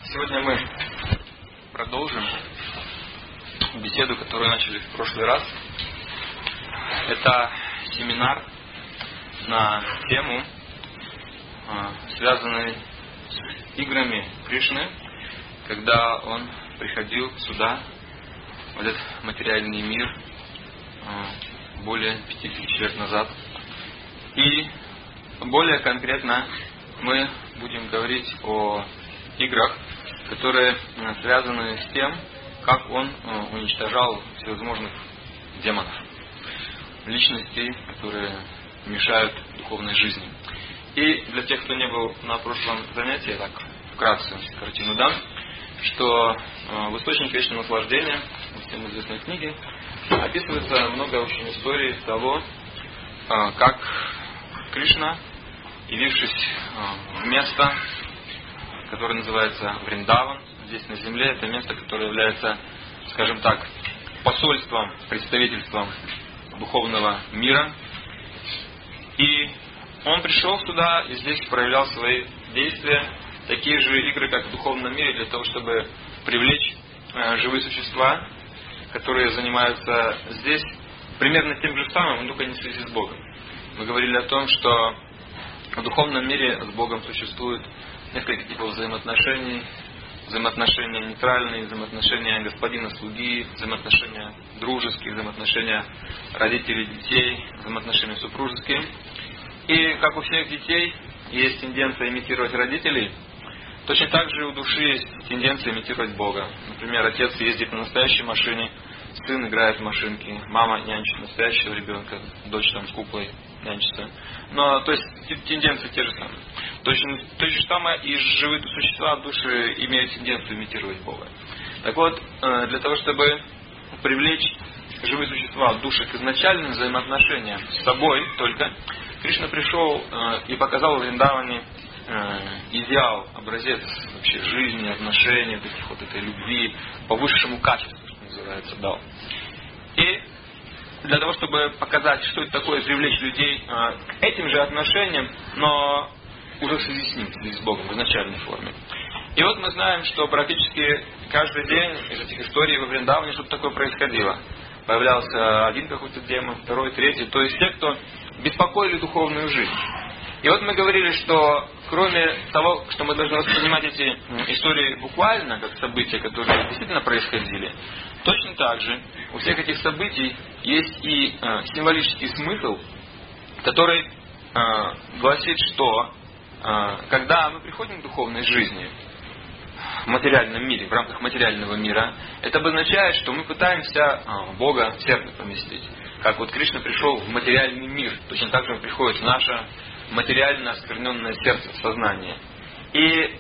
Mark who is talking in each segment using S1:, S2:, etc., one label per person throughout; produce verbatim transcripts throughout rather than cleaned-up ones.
S1: Сегодня мы продолжим беседу, которую начали в прошлый раз. Это семинар на тему, связанную с играми Кришны, когда он приходил сюда, в этот материальный мир, более пяти тысяч лет назад. И более конкретно мы будем говорить о играх, которые связаны с тем, как он уничтожал всевозможных демонов, личностей, которые мешают духовной жизни. И для тех, кто не был на прошлом занятии, я так вкратце картину дам, что в «Источнике вечного наслаждения», всем известной книге, описывается много очень историй того, как Кришна, явившись в место, которое называется Вриндаван, здесь на земле, это место, которое является, скажем так, посольством, представительством духовного мира. И он пришел сюда и здесь проявлял свои действия, такие же игры, как в духовном мире, для того, чтобы привлечь живые существа, которые занимаются здесь примерно тем же самым, но только не в связи с Богом. Мы говорили о том, что в духовном мире с Богом существует несколько типов взаимоотношений. Взаимоотношения нейтральные, взаимоотношения господина-слуги, взаимоотношения дружеские, взаимоотношения родителей детей, взаимоотношения супружеские. И как у всех детей есть тенденция имитировать родителей, точно так же у души есть тенденция имитировать Бога. Например, отец ездит на настоящей машине, сын играет в машинки, мама нянчит настоящего ребенка, дочь там с куклой нянчится. Но, то есть, тенденции те же самые. Точно то же самое и живые существа души имеют тенденцию имитировать Бога. Так вот, для того, чтобы привлечь живые существа души к изначальным взаимоотношениям с собой только, Кришна пришел и показал в Вриндаване идеал, образец вообще жизни, отношений, таких вот этой любви по высшему качеству, что называется, дал. И для того, чтобы показать, что это такое, привлечь людей к этим же отношениям, но уже в связи с ним, в связи с Богом, в изначальной форме. И вот мы знаем, что практически каждый день из этих историй во Вриндаване что-то такое происходило. Появлялся один какой-то демон, второй, третий, то есть те, кто беспокоили духовную жизнь. И вот мы говорили, что кроме того, что мы должны воспринимать эти истории буквально, как события, которые действительно происходили, точно так же у всех этих событий есть и э, символический смысл, который э, гласит, что э, когда мы приходим к духовной жизни в материальном мире, в рамках материального мира, это обозначает, что мы пытаемся э, Бога в сердце поместить. Как вот Кришна пришел в материальный мир, точно так же он приходит в наше материально оскверненное сердце, сознание. И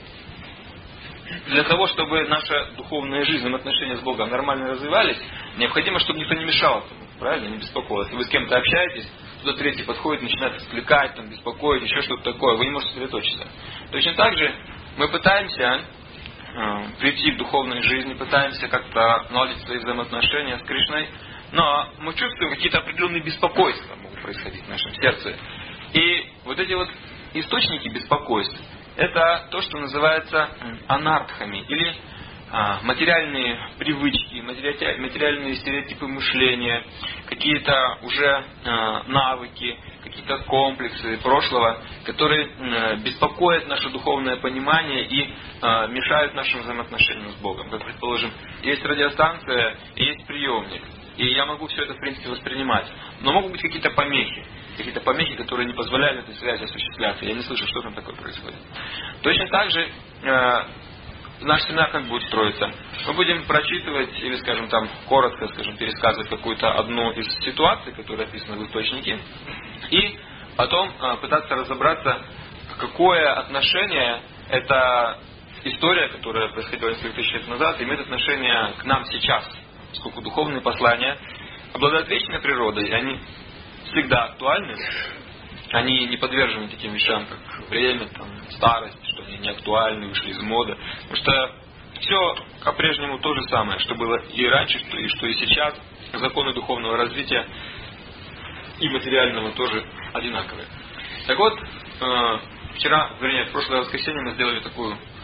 S1: для того, чтобы наша духовная жизнь, взаимоотношения с Богом нормально развивались, необходимо, чтобы никто не мешал этому, правильно, не беспокоил. Если вы с кем-то общаетесь, кто-то третий подходит, начинает отвлекать, там, беспокоить, еще что-то такое, вы не можете сосредоточиться. Точно так же мы пытаемся э, прийти в духовной жизни, пытаемся как-то наладить свои взаимоотношения с Кришной, но мы чувствуем какие-то определенные беспокойства могут происходить в нашем сердце. И вот эти вот источники беспокойств, это то, что называется анартхами, или а, материальные привычки, материальные стереотипы мышления, какие-то уже а, навыки, какие-то комплексы прошлого, которые а, беспокоят наше духовное понимание и а, мешают нашим взаимоотношениям с Богом. Как, предположим, есть радиостанция и есть приемник. И я могу все это, в принципе, воспринимать. Но могут быть какие-то помехи. Какие-то помехи, которые не позволяют этой связи осуществляться. Я не слышу, что там такое происходит. Точно так же э, наш семинар как будет строиться. Мы будем прочитывать, или, скажем, там, коротко, скажем, пересказывать какую-то одну из ситуаций, которые описаны в источнике. И потом э, пытаться разобраться, какое отношение эта история, которая происходила несколько тысяч лет назад, имеет отношение к нам сейчас. Поскольку духовные послания обладают вечной природой, и они всегда актуальны, они не подвержены таким вещам, как время, там, старость, что они не актуальны, вышли из моды. Потому что все по-прежнему то же самое, что было и раньше, и что и сейчас. Законы духовного развития и материального тоже одинаковые. Так вот, вчера, вернее, в прошлое воскресенье мы сделали такую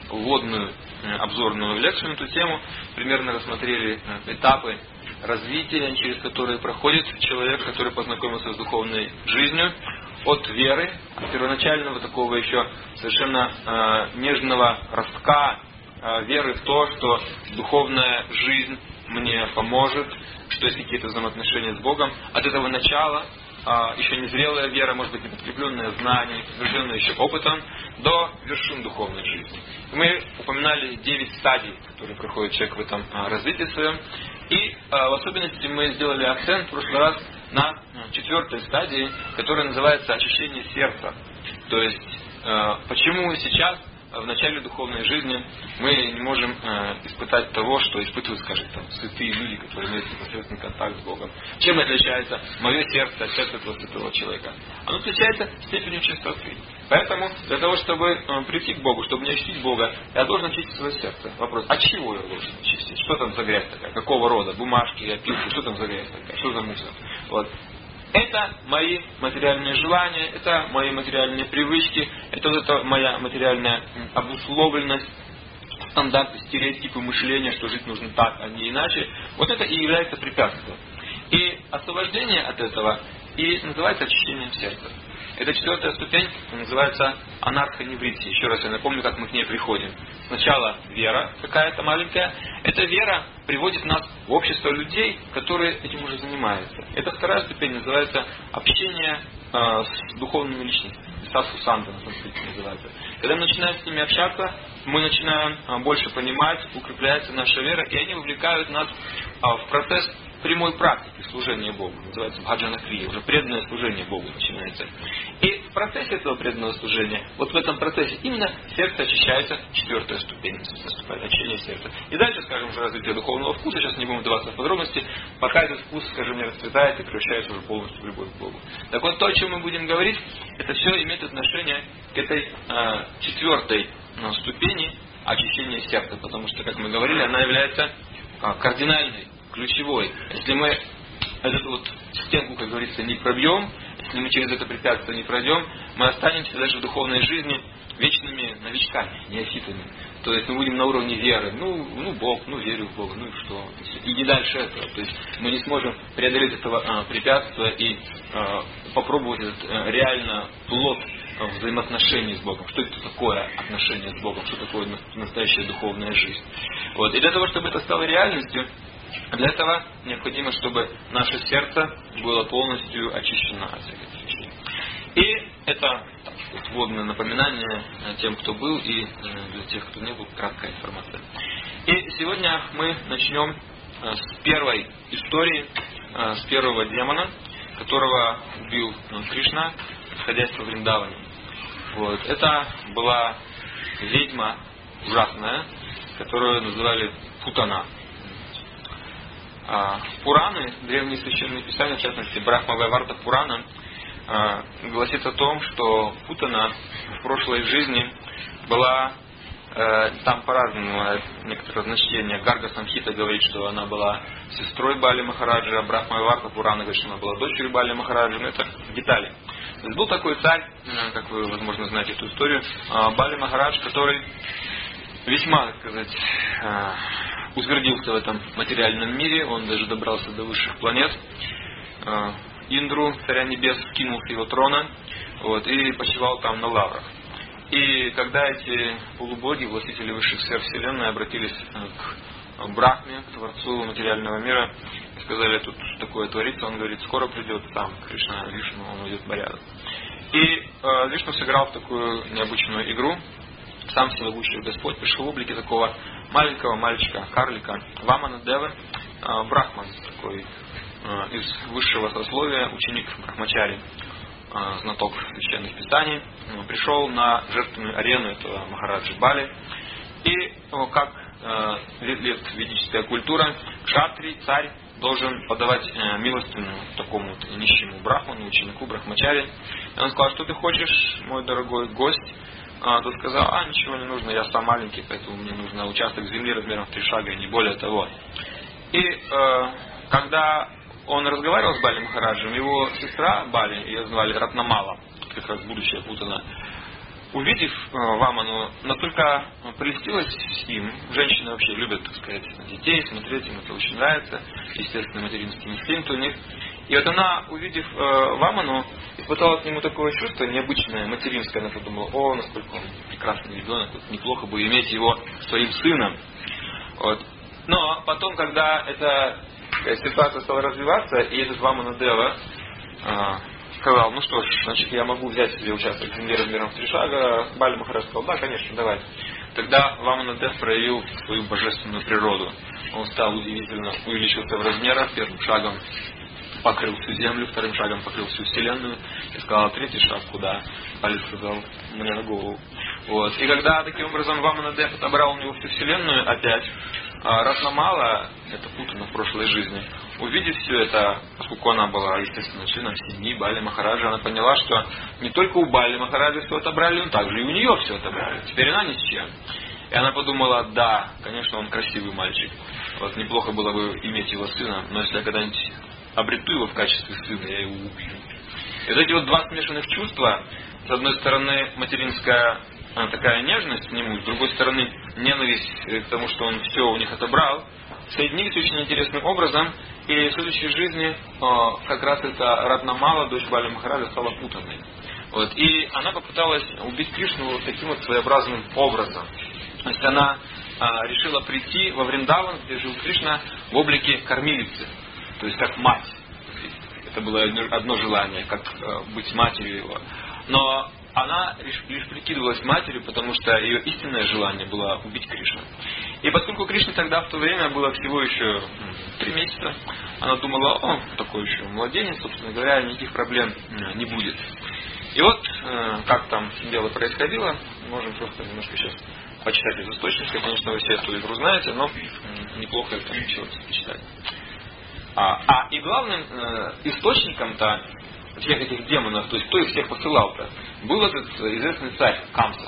S1: вводную обзорную лекцию на эту тему, примерно рассмотрели этапы развития, через которые проходит человек, который познакомился с духовной жизнью, от веры, от первоначального такого еще совершенно э, нежного ростка э, веры в то, что духовная жизнь мне поможет, что есть какие-то взаимоотношения с Богом, от этого начала, э, еще незрелая вера, может быть, не подкрепленная знаниями, подкрепленная еще опытом, до вершин духовной жизни. Мы упоминали девять стадий, которые проходит человек в этом э, развитии своем, и э, в особенности мы сделали акцент в прошлый раз на четвертой стадии, которая называется очищение сердца. То есть, э, почему сейчас, в начале духовной жизни, мы не можем э, испытать того, что испытывают, скажем, там, святые люди, которые имеют непосредственный контакт с Богом. Чем отличается мое сердце от сердца этого святого человека? Оно отличается степенью чистоты. Поэтому, для того, чтобы э, прийти к Богу, чтобы не очистить Бога, я должен очистить свое сердце. Вопрос, от чего я должен очистить? Что там за грязь такая? Какого рода? Бумажки, опилки? Что там за грязь такая? Что за мусор? Вот. Это мои материальные желания, это мои материальные привычки, это вот эта моя материальная обусловленность, стандарты, стереотипы мышления, что жить нужно так, а не иначе. Вот это и является препятствием. И освобождение от этого и называется очищением сердца. Эта четвертая ступень называется анархоневрития. Еще раз я напомню, как мы к ней приходим. Сначала вера какая-то маленькая. Эта вера приводит нас в общество людей, которые этим уже занимаются. Эта вторая ступень называется общение э, с духовными личностями. Сасу санта на санскрите называется. Когда мы начинаем с ними общаться, мы начинаем э, больше понимать, укрепляется наша вера, и они вовлекают нас э, в процесс прямой практики служения Богу. Называется бхаджана крия. Уже преданное служение Богу начинается. И в процессе этого преданного служения, вот в этом процессе именно сердце очищается, четвертая ступень наступает, очищение сердца. И дальше, скажем, уже развитие духовного вкуса, сейчас не будем вдаваться в подробности, пока этот вкус, скажем, не расцветает и превращается уже полностью в любовь к Богу. Так вот, то, о чем мы будем говорить, это все имеет отношение к этой э, четвертой э, ступени очищения сердца, потому что, как мы говорили, она является э, кардинальной, ключевой. Если мы эту вот стенку, как говорится, не пробьем, если мы через это препятствие не пройдем, мы останемся даже в духовной жизни вечными новичками, неофитами. То есть мы будем на уровне веры. Ну, ну Бог, ну верю в Бога, ну и что? И не дальше этого. То есть мы не сможем преодолеть этого а, препятствия и а, попробовать этот а, реально плод а, взаимоотношений с Богом. Что это такое отношение с Богом? Что такое настоящая духовная жизнь? Вот. И для того, чтобы это стало реальностью, для этого необходимо, чтобы наше сердце было полностью очищено от всяких вещей. И это так, вводное напоминание тем, кто был, и для тех, кто не был, краткая информация. И сегодня мы начнем с первой истории, с первого демона, которого убил Кришна, находясь во Вриндаване. Вот. Это была ведьма ужасная, которую называли Путана. Пураны, древние священные писания, в частности Брахма-вайварта Пурана, гласит о том, что Путана в прошлой жизни была, там по-разному некоторые значения. Гарга Самхита говорит, что она была сестрой Бали Махараджа, Брахма-вайварта Пурана говорит, что она была дочерью Бали Махараджа, но это детали. То есть был такой царь, как вы, возможно, знаете эту историю, Бали Махарадж, который весьма, так сказать, утвердился в этом материальном мире, он даже добрался до высших планет. Индру, царя небес, скинул с его трона, вот, и почивал там на лаврах. И когда эти полубоги, властители высших сфер Вселенной, обратились к Брахме, к Творцу материального мира, и сказали, тут такое творится, он говорит, скоро придет сам Кришна, Вишну, он уйдет в порядок. И э, Вишну сыграл в такую необычную игру. Сам всемогущий Господь пришел в облике такого маленького мальчика, карлика, Вамана Дева, э, Брахман, такой э, из высшего сословия, ученик Брахмачари, э, знаток священных писаний, э, пришел на жертвенную арену этого Махараджи Бали. И э, как э, лет ведическая культура, кшатри, царь, должен подавать э, милостыню такому вот нищему брахману, ученику Брахмачари. И он сказал, что ты хочешь, мой дорогой гость? А тот сказал, а ничего не нужно, я сам маленький, поэтому мне нужно участок земли размером в три шага и не более того. И э, когда он разговаривал с Бали Махараджем, его сестра Бали, ее звали Ратнамала, как раз будущая Путана, увидев Ваману, настолько прельстилась с ним. Женщины вообще любят, так сказать, на детей смотреть, им это очень нравится. Естественно, материнский инстинкт у них. И вот она, увидев Ваману, испытала к нему такое чувство необычное, материнское. Она подумала: о, насколько он прекрасный ребенок, вот неплохо бы иметь его своим сыном. Вот. Но потом, когда эта ситуация стала развиваться, и этот Вамана Дева сказал: ну что ж, значит, я могу взять себе участок в земле размером в три шага. Бали Махарадж сказал: да, конечно, давай. Тогда Вамана Дев проявил свою божественную природу. Он стал удивительно, увеличился в размерах, первым шагом покрыл всю землю, вторым шагом покрыл всю вселенную. И сказал: третий шаг куда? Бали сказал: мне на голову. Вот. И когда таким образом Вамана Дев отобрал у него всю вселенную опять, Ратнамала, это Путана в прошлой жизни, увидев все это, поскольку она была, естественно, членом семьи Бали Махараджа, она поняла, что не только у Бали Махараджа все отобрали, но также и у нее все отобрали. Теперь она ни с чем. И она подумала: да, конечно, он красивый мальчик. Вот неплохо было бы иметь его сына, но если я когда-нибудь обрету его в качестве сына, я его убью. И вот эти вот два смешанных чувства, с одной стороны, материнская такая нежность к нему, с другой стороны, ненависть к тому, что он все у них отобрал, соединились очень интересным образом, и в следующей жизни как раз эта Ратнамала, дочь Бали Махараджа, стала Путаной. Вот. И она попыталась убить Кришну вот таким вот своеобразным образом. То есть она а, решила прийти во Вриндаван, где жил Кришна, в облике кормилицы, то есть как мать. Это было одно желание, как а, быть матерью его. Но она лишь, лишь прикидывалась матерью, потому что ее истинное желание было убить Кришну. И поскольку Кришне тогда в то время было всего еще три месяца, она думала: о, такой еще младенец, собственно говоря, никаких проблем не будет. И вот, э, как там дело происходило, можем просто немножко сейчас почитать из источника. Конечно, вы все эту игру знаете, но э, неплохо это еще почитать. А, а и главным э, источником-то всех этих демонов, то есть кто их всех посылал-то, был этот известный царь Камса.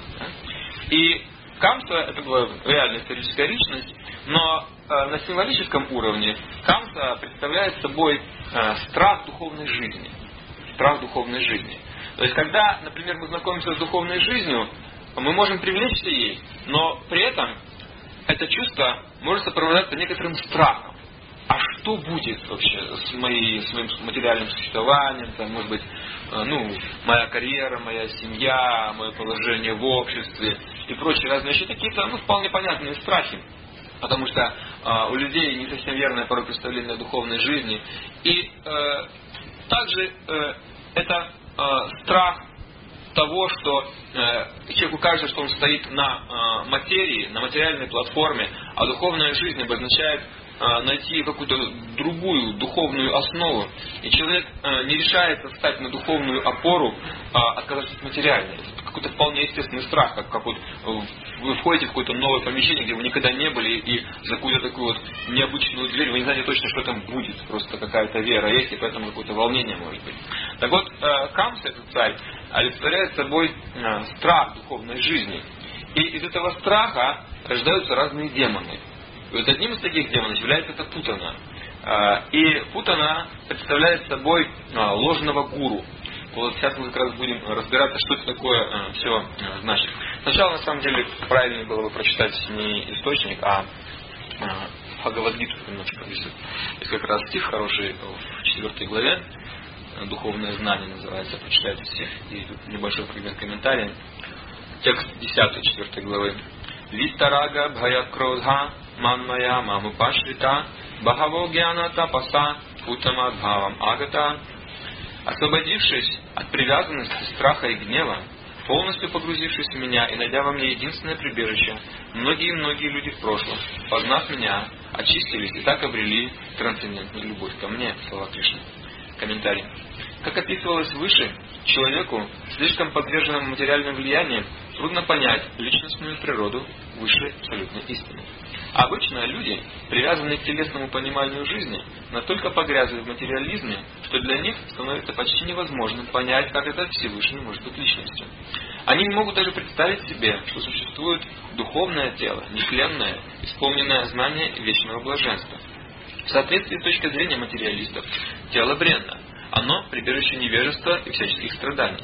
S1: И Камса — это была реальная историческая личность, но э, на символическом уровне Камса представляет собой э, страх духовной жизни. Страх духовной жизни. То есть, когда, например, мы знакомимся с духовной жизнью, мы можем привлечься ей, но при этом это чувство может сопровождаться некоторым страхом. А что будет вообще с, моей, с моим материальным существованием, там, может быть, ну, моя карьера, моя семья, мое положение в обществе и прочие разные вещи, какие-то, ну, вполне понятные страхи. Потому что э, у людей не совсем верное порой представление о духовной жизни. И э, также э, это э, страх того, что э, человеку кажется, что он стоит на э, материи, на материальной платформе, а духовная жизнь обозначает э, найти какую-то другую духовную основу. И человек э, не решается встать на духовную опору, э, отказавшись от материальной. Какой-то вполне естественный страх, как, как вот вы входите в какое-то новое помещение, где вы никогда не были, и за какую-то такую вот необычную дверь, вы не знаете точно, что там будет, просто какая-то вера есть, и поэтому какое-то волнение может быть. Так вот, э, Камса, этот царь, олицетворяет собой э, страх духовной жизни. И из этого страха рождаются разные демоны. И вот одним из таких демонов является это Путана. Э, и Путана представляет собой э, ложного гуру. Вот сейчас мы как раз будем разбираться, что это такое э, все э, значит. Сначала, на самом деле, правильнее было бы прочитать не источник, а э, Бхагавад-гиту немножко. Здесь, здесь как раз стих хороший в четвертой главе, «Духовное знание» называется, прочитайте все. И тут небольшой фрагмент комментария. Текст десятой, четвертой главы. «Виттарага бхаякродха манмая мамупашрита бхаво гьяна тапаса путамадбхавам агата». Освободившись от привязанности, страха и гнева, полностью погрузившись в меня и найдя во мне единственное прибежище, многие-многие люди в прошлом, познав меня, очистились и так обрели трансцендентную любовь ко мне. Слова Кришны. Комментарий. Как описывалось выше, человеку, слишком подверженному материальным влияниям, трудно понять личностную природу высшей абсолютной истины. Обычно люди, привязанные к телесному пониманию жизни, настолько погрязли в материализме, что для них становится почти невозможным понять, как этот Всевышний может быть личностью. Они не могут даже представить себе, что существует духовное тело, нетленное, исполненное знания вечного блаженства. В соответствии с точкой зрения материалистов, тело бренно. Оно прибежище невежества и всяческих страданий.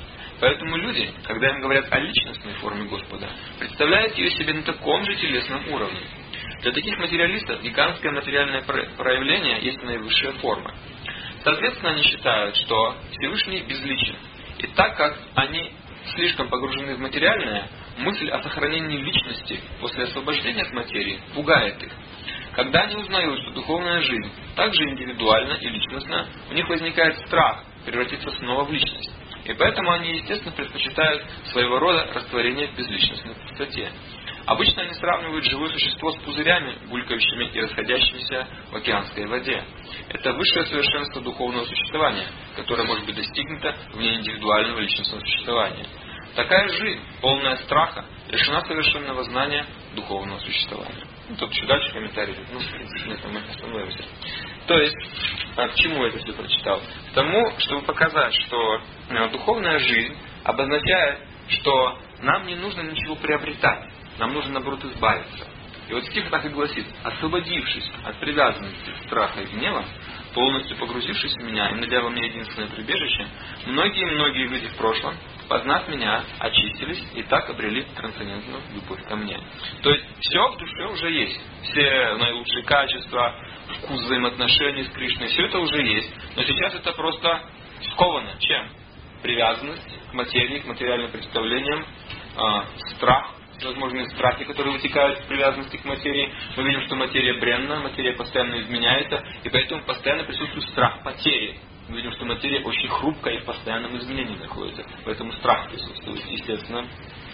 S1: Поэтому люди, когда им говорят о личностной форме Господа, представляют ее себе на таком же телесном уровне. Для таких материалистов гигантское материальное проявление есть наивысшая форма. Соответственно, они считают, что Всевышний безличен. И так как они слишком погружены в материальное, мысль о сохранении личности после освобождения от материи пугает их. Когда они узнают, что духовная жизнь также индивидуальна и личностна, у них возникает страх превратиться снова в личность. И поэтому они, естественно, предпочитают своего рода растворение в безличностной пустоте. Обычно они сравнивают живое существо с пузырями, булькающими и расходящимися в океанской воде. Это высшее совершенство духовного существования, которое может быть достигнуто вне индивидуального личностного существования. Такая жизнь, полная страха, лишена совершенного знания духовного существования. Ну, тут еще дальше комментарий. Ну, в принципе, на этом мы остановимся. То есть, а к чему я это все прочитал? К тому, чтобы показать, что э, духовная жизнь обозначает, что нам не нужно ничего приобретать. Нам нужно, наоборот, избавиться. И вот стих так и гласит: освободившись от привязанности, страха и гнева, полностью погрузившись в меня и найдя во мне единственное прибежище, многие-многие люди в прошлом, познав меня, очистились и так обрели трансцендентную любовь ко мне. То есть все в душе уже есть. Все наилучшие качества, вкус взаимоотношений с Кришной, все это уже есть. Но сейчас это просто сковано. Чем? Привязанность к материи, к материальным представлениям, э, страх, возможные страхи, которые вытекают из привязанности к материи. Мы видим, что материя бренна, материя постоянно изменяется, и поэтому постоянно присутствует страх потери. Мы видим, что материя очень хрупкая и в постоянном изменении находится. Поэтому страх присутствует, естественно.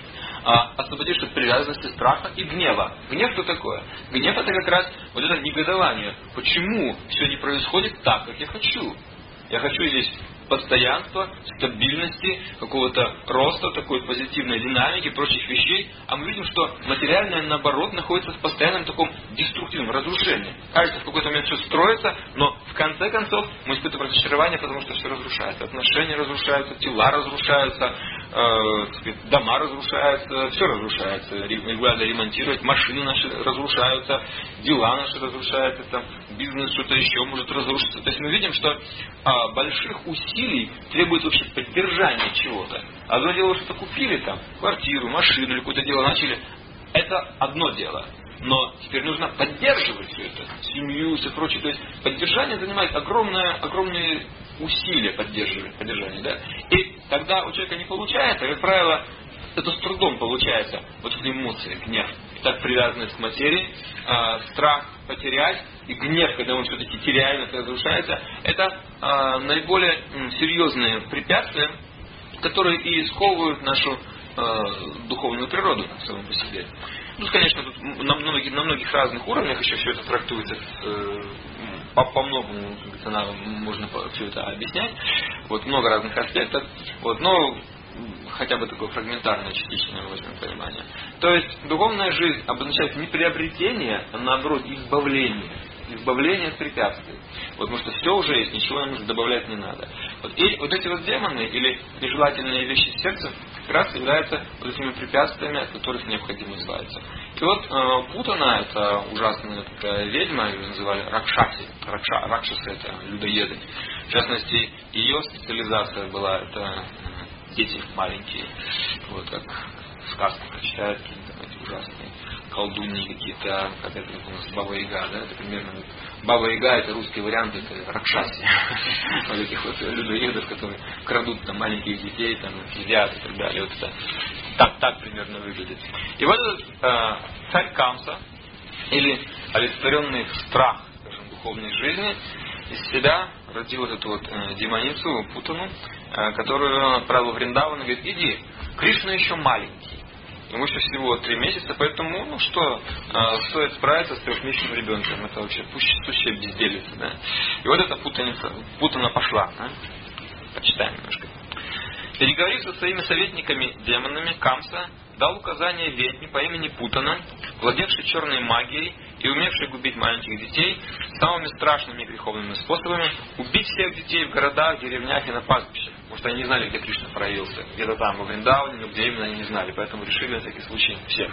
S1: А, освободившись от привязанности, страха и гнева. Гнев что такое? Гнев это как раз вот это негодование. Почему все не происходит так, как я хочу? Я хочу здесь постоянства, стабильности, какого-то роста, такой позитивной динамики, прочих вещей. А мы видим, что материальное, наоборот, находится в постоянном таком деструктивном разрушении. Кажется, в какой-то момент все строится, но в конце концов мы испытываем разочарование, потому что все разрушается. Отношения разрушаются, тела разрушаются, э, дома разрушаются, все разрушается. Надо ремонтировать, машины наши разрушаются, дела наши разрушаются, там, бизнес что-то еще может разрушиться. То есть мы видим, что а, больших усилий требует вообще поддержания чего-то. Одно дело, что-то купили там, квартиру, машину или какое-то дело начали. Это одно дело. Но теперь нужно поддерживать все это, семью и все прочее. То есть поддержание занимает огромное, огромные усилия поддерживать, поддержание. Да? И когда у человека не получается, как правило, это с трудом получается. Вот эти эмоции, гнев. Так привязанность к материи, э, страх потерять и гнев, когда он все-таки теряет, разрушается, это э, наиболее э, серьезные препятствия, которые и сковывают нашу э, духовную природу саму по себе. Ну, конечно, тут на многих, на многих разных уровнях еще все это трактуется э, по, по многому, можно все это объяснять. Вот много разных аспектов. Вот, но хотя бы такое фрагментарное, частичное возьмем понимание. То есть духовная жизнь обозначает не приобретение, а наоборот избавление. Избавление от препятствий. Вот, потому что все уже есть, ничего нам добавлять не надо. Вот, и вот эти вот демоны или нежелательные вещи сердца как раз являются вот этими препятствиями, от которых необходимо избавиться. И вот э, Путана, это ужасная такая ведьма, ее называли Ракшаси. Ракша, Ракшасы это людоеды. В частности, ее специализация была это дети маленькие, вот как сказки прочитают, какие-то эти ужасные колдуньи какие-то, как это у нас Баба Яга, да, это примерно Баба Яга, это русский вариант, это Ракшаси. Вот этих вот людоедов, которые крадут там маленьких детей, там, едят и так далее. Вот это так, так примерно выглядит. И вот этот э, царь Камса, или олицетворенный страх, скажем, духовной жизни, из себя родил вот эту вот э, демоницу Путану, э, которую отправил в Вриндаван и говорит: иди, Кришна еще маленький. Ему еще всего три месяца, поэтому, ну что, э, стоит справиться с трехмесячным ребенком. Это вообще сущая безделица, да. И вот эта путаница, Путана пошла, да? Почитаем немножко. Переговорив со своими советниками, демонами, Камса дал указание ведьме по имени Путана, владевшей черной магией и умевшей губить маленьких детей самыми страшными и греховными способами, убить всех детей в городах, деревнях и на пастбищах. Потому что они не знали, где Кришна проявился. Где-то там, во Вриндаване, но где именно они не знали. Поэтому решили на всякий случай всех.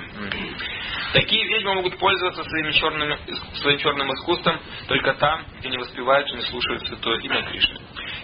S1: Такие ведьмы могут пользоваться своими черными, своим черным искусством только там, где не воспевают и не слушают святое имя Кришны.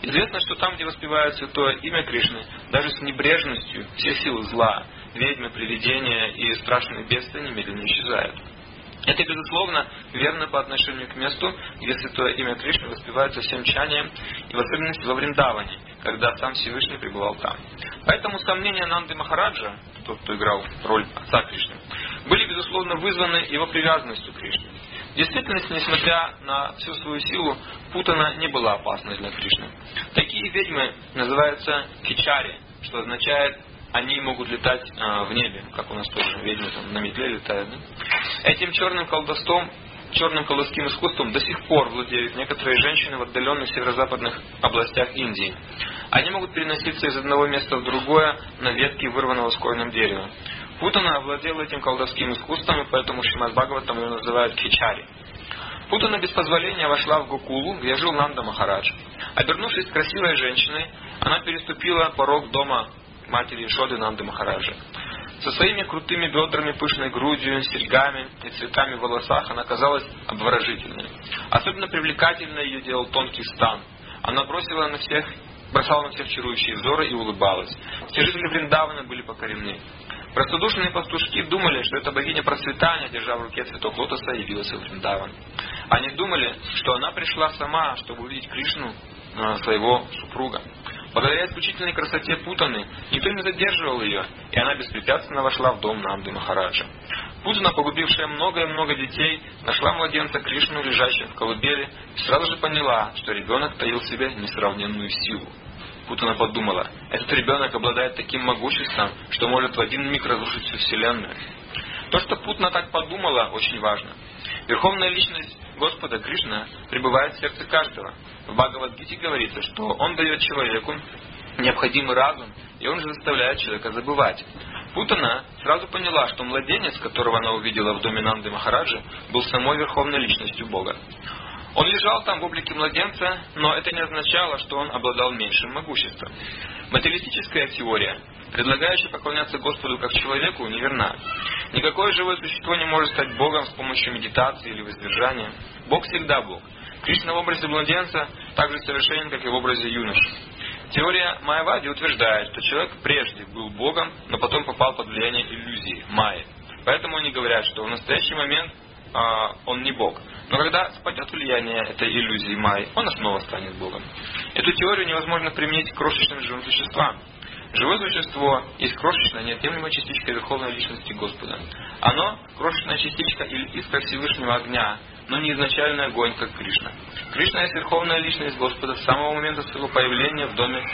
S1: Известно, что там, где воспевают святое имя Кришны, даже с небрежностью все силы зла, ведьмы, привидения и страшные бедствия немедленно исчезают. Это, безусловно, верно по отношению к месту, где святое имя Кришны воспевают со всем тщанием, и в особенности во Вриндаване, когда сам Всевышний пребывал там. Поэтому сомнения Нанды Махараджа, тот, кто играл роль отца Кришны, были, безусловно, вызваны его привязанностью к Кришне. В действительности, несмотря на всю свою силу, Путана не была опасной для Кришны. Такие ведьмы называются кичари, что означает они могут летать э, в небе, как у нас тоже ведьмы там на метле летают. Да? Этим черным колдовством, черным колдовским искусством до сих пор владеют некоторые женщины в отдаленных северо-западных областях Индии. Они могут переноситься из одного места в другое на ветке вырванного с корнем дерева. Путана овладела этим колдовским искусством, и поэтому Шримад Бхагаватам ее называют кичари. Путана без позволения вошла в Гокулу, где жил Нанда Махарадж. Обернувшись красивой женщиной, она переступила порог дома матери Ишоды Нанды Махараджа. Со своими крутыми бедрами, пышной грудью, серьгами и цветами в волосах она казалась обворожительной. Особенно привлекательной ее делал тонкий стан. Она бросила на всех, бросала на всех чарующие взоры и улыбалась. Все жители Вриндавана были покорены. Простодушные пастушки думали, что эта богиня процветания, держа в руке цветок лотоса, явилась в Вриндаван. Они думали, что она пришла сама, чтобы увидеть Кришну, своего супруга. Благодаря исключительной красоте Путаны никто не задерживал ее, и она беспрепятственно вошла в дом Нанды Махараджа. Путана, погубившая много и много детей, нашла младенца Кришну, лежащего в колыбели, и сразу же поняла, что ребенок таил в себе несравненную силу. Путана подумала, этот ребенок обладает таким могуществом, что может в один миг разрушить всю Вселенную. То, что Путана так подумала, очень важно. Верховная личность Господа Кришна пребывает в сердце каждого. В Бхагавад-гите говорится, что Он дает человеку необходимый разум, и Он же заставляет человека забывать. Путана сразу поняла, что младенец, которого она увидела в доме Нанды Махараджа, был самой верховной личностью Бога. Он лежал там в облике младенца, но это не означало, что он обладал меньшим могуществом. Материалистическая теория, предлагающая поклоняться Господу как человеку, неверна. Никакое живое существо не может стать Богом с помощью медитации или воздержания. Бог всегда Бог. Кришна в образе младенца так же совершенен, как и в образе юноши. Теория Майявади утверждает, что человек прежде был Богом, но потом попал под влияние иллюзии, майи. Поэтому они говорят, что в настоящий момент э, он не Бог. Но когда спадет влияние этой иллюзии майи, он снова станет Богом. Эту теорию невозможно применить к крошечным живым существам. Живое существо есть крошечная, неотъемлемая частичка Верховной Личности Господа. Оно – крошечная частичка или искра Всевышнего огня, но не изначальный огонь, как Кришна. Кришна есть Верховная Личность Господа с самого момента своего появления в доме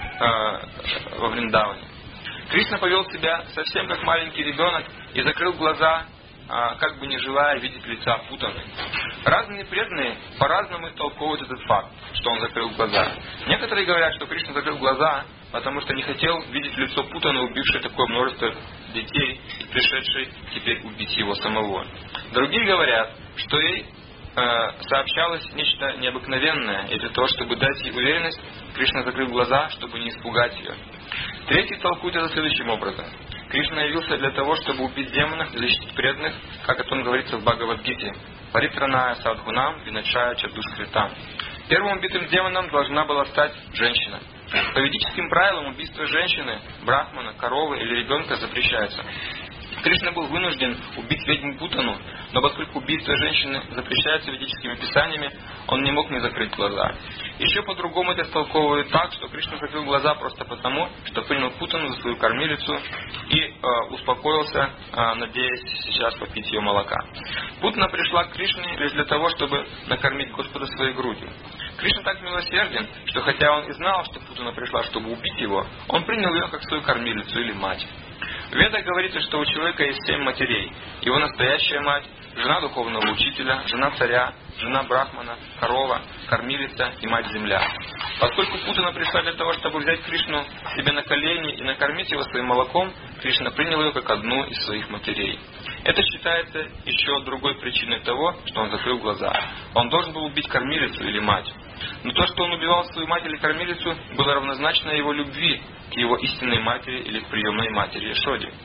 S1: э, во Вриндаване. Кришна повел себя совсем как маленький ребенок и закрыл глаза, э, как бы не желая видеть лица Путаны. Разные преданные по-разному истолковывают этот факт, что он закрыл глаза. Некоторые говорят, что Кришна закрыл глаза, потому что не хотел видеть лицо Путаны, убившей такое множество детей и пришедшей теперь убить его самого. Другие говорят, что ей э, сообщалось нечто необыкновенное, и для того, чтобы дать ей уверенность, Кришна закрыл глаза, чтобы не испугать ее. Третий толкует это следующим образом. Кришна явился для того, чтобы убить демонов и защитить преданных, как это он говорится в Бхагавад-гите. Паритраная садхунам виначая чадушкритам. Первым убитым демоном должна была стать женщина. По ведическим правилам убийство женщины, брахмана, коровы или ребенка запрещается. Кришна был вынужден убить ведьму Путану, но поскольку убийство женщины запрещается ведическими писаниями, он не мог не закрыть глаза. Еще по-другому это истолковывают так, что Кришна закрыл глаза просто потому, что принял Путану за свою кормилицу и э, успокоился, э, надеясь сейчас попить ее молока. Путана пришла к Кришне лишь для того, чтобы накормить Господа своей грудью. Кришна так милосерден, что хотя он и знал, что Путана пришла, чтобы убить его, он принял ее как свою кормилицу или мать. В Ведах говорится, что у человека есть семь матерей. Его настоящая мать, жена духовного учителя, жена царя, жена брахмана, корова, кормилица и мать-земля. Поскольку Путана пришла для того, чтобы взять Кришну себе на колени и накормить его своим молоком, Кришна принял ее как одну из своих матерей. Это считается еще другой причиной того, что он закрыл глаза. Он должен был убить кормилицу или мать. Но то, что он убивал свою мать или кормилицу, было равнозначно его любви к его истинной матери или к приемной матери Ишоде.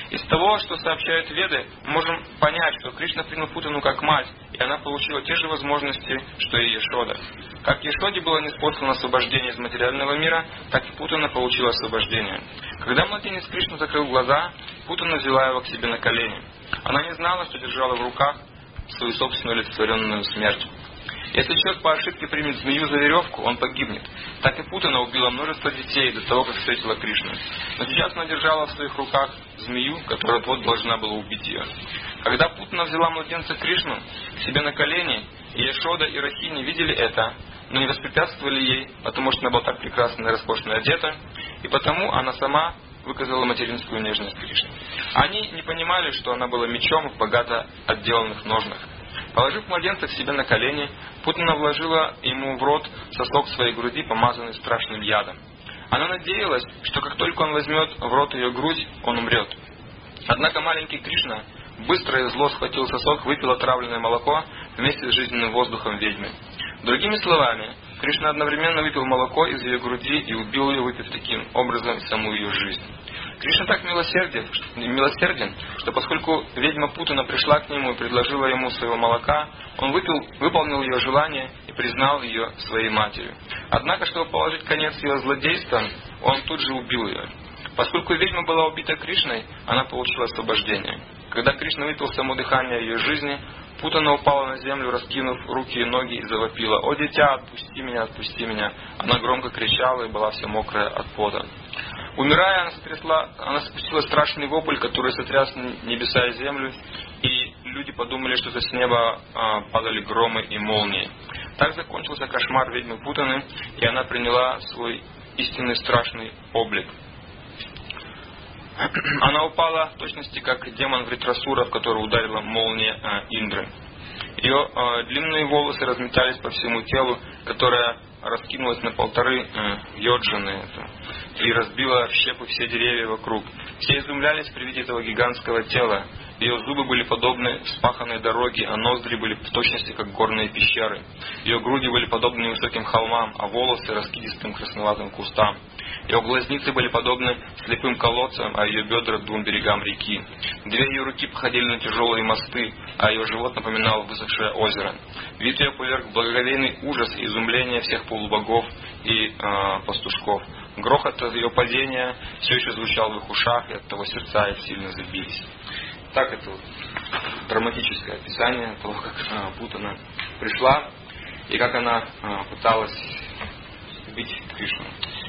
S1: Из того, что сообщают Веды, мы можем понять, что Кришна принял Путану как мать, и она получила те же возможности, что и Яшода. Как Яшоде было ниспослано освобождение из материального мира, так и Путана получила освобождение. Когда младенец Кришна закрыл глаза, Путана взяла его к себе на колени. Она не знала, что держала в руках свою собственную олицетворенную смерть. Если человек по ошибке примет змею за веревку, он погибнет. Так и Путана убила множество детей до того, как встретила Кришну. Но сейчас она держала в своих руках змею, которая вот должна была убить ее. Когда Путана взяла младенца Кришну к себе на колени, и Яшода и Рахини видели это, но не воспрепятствовали ей, потому что она была так прекрасно и роскошно одета, и потому она сама выказала материнскую нежность Кришне. Они не понимали, что она была мечом в богато отделанных ножнах. Положив младенца к себе на колени, Путана вложила ему в рот сосок своей груди, помазанный страшным ядом. Она надеялась, что как только он возьмет в рот ее грудь, он умрет. Однако маленький Кришна быстро и зло схватил сосок, выпил отравленное молоко вместе с жизненным воздухом ведьмы. Другими словами, Кришна одновременно выпил молоко из ее груди и убил ее, выпив таким образом саму ее жизнь. Кришна так милосерден, милосерден, что поскольку ведьма Путана пришла к нему и предложила ему своего молока, он выпил, выполнил ее желание и признал ее своей матерью. Однако, чтобы положить конец ее злодействам, он тут же убил ее. Поскольку ведьма была убита Кришной, она получила освобождение. Когда Кришна выпил само дыхание ее жизни, Путана упала на землю, раскинув руки и ноги, и завопила: «О, дитя, отпусти меня, отпусти меня!» Она громко кричала и была вся мокрая от пота. Умирая, она, сотрясла, она спустила страшный вопль, который сотряс небеса и землю, и люди подумали, что это с неба а, падали громы и молнии. Так закончился кошмар ведьмы Путаны, и она приняла свой истинный страшный облик. Она упала в точности, как демон Вритрасура, в которого ударила молния э, Индры. Ее э, длинные волосы разметались по всему телу, которое раскинулось на полторы э, йоджаны и разбило в щепы все деревья вокруг. Все изумлялись при виде этого гигантского тела. Ее зубы были подобны вспаханной дороге, а ноздри были в точности, как горные пещеры. Ее груди были подобны невысоким холмам, а волосы раскидистым красноватым кустам. Ее глазницы были подобны слепым колодцам, а ее бедра двум берегам реки. Две ее руки походили на тяжелые мосты, а ее живот напоминал высохшее озеро. Вид ее поверг благоговейный ужас и изумление всех полубогов и э, пастушков. Грохот от ее падения все еще звучал в их ушах, и оттого сердца их сильно забились. Так, это вот драматическое описание того, как э, Путана пришла и как она э, пыталась убить Кришну.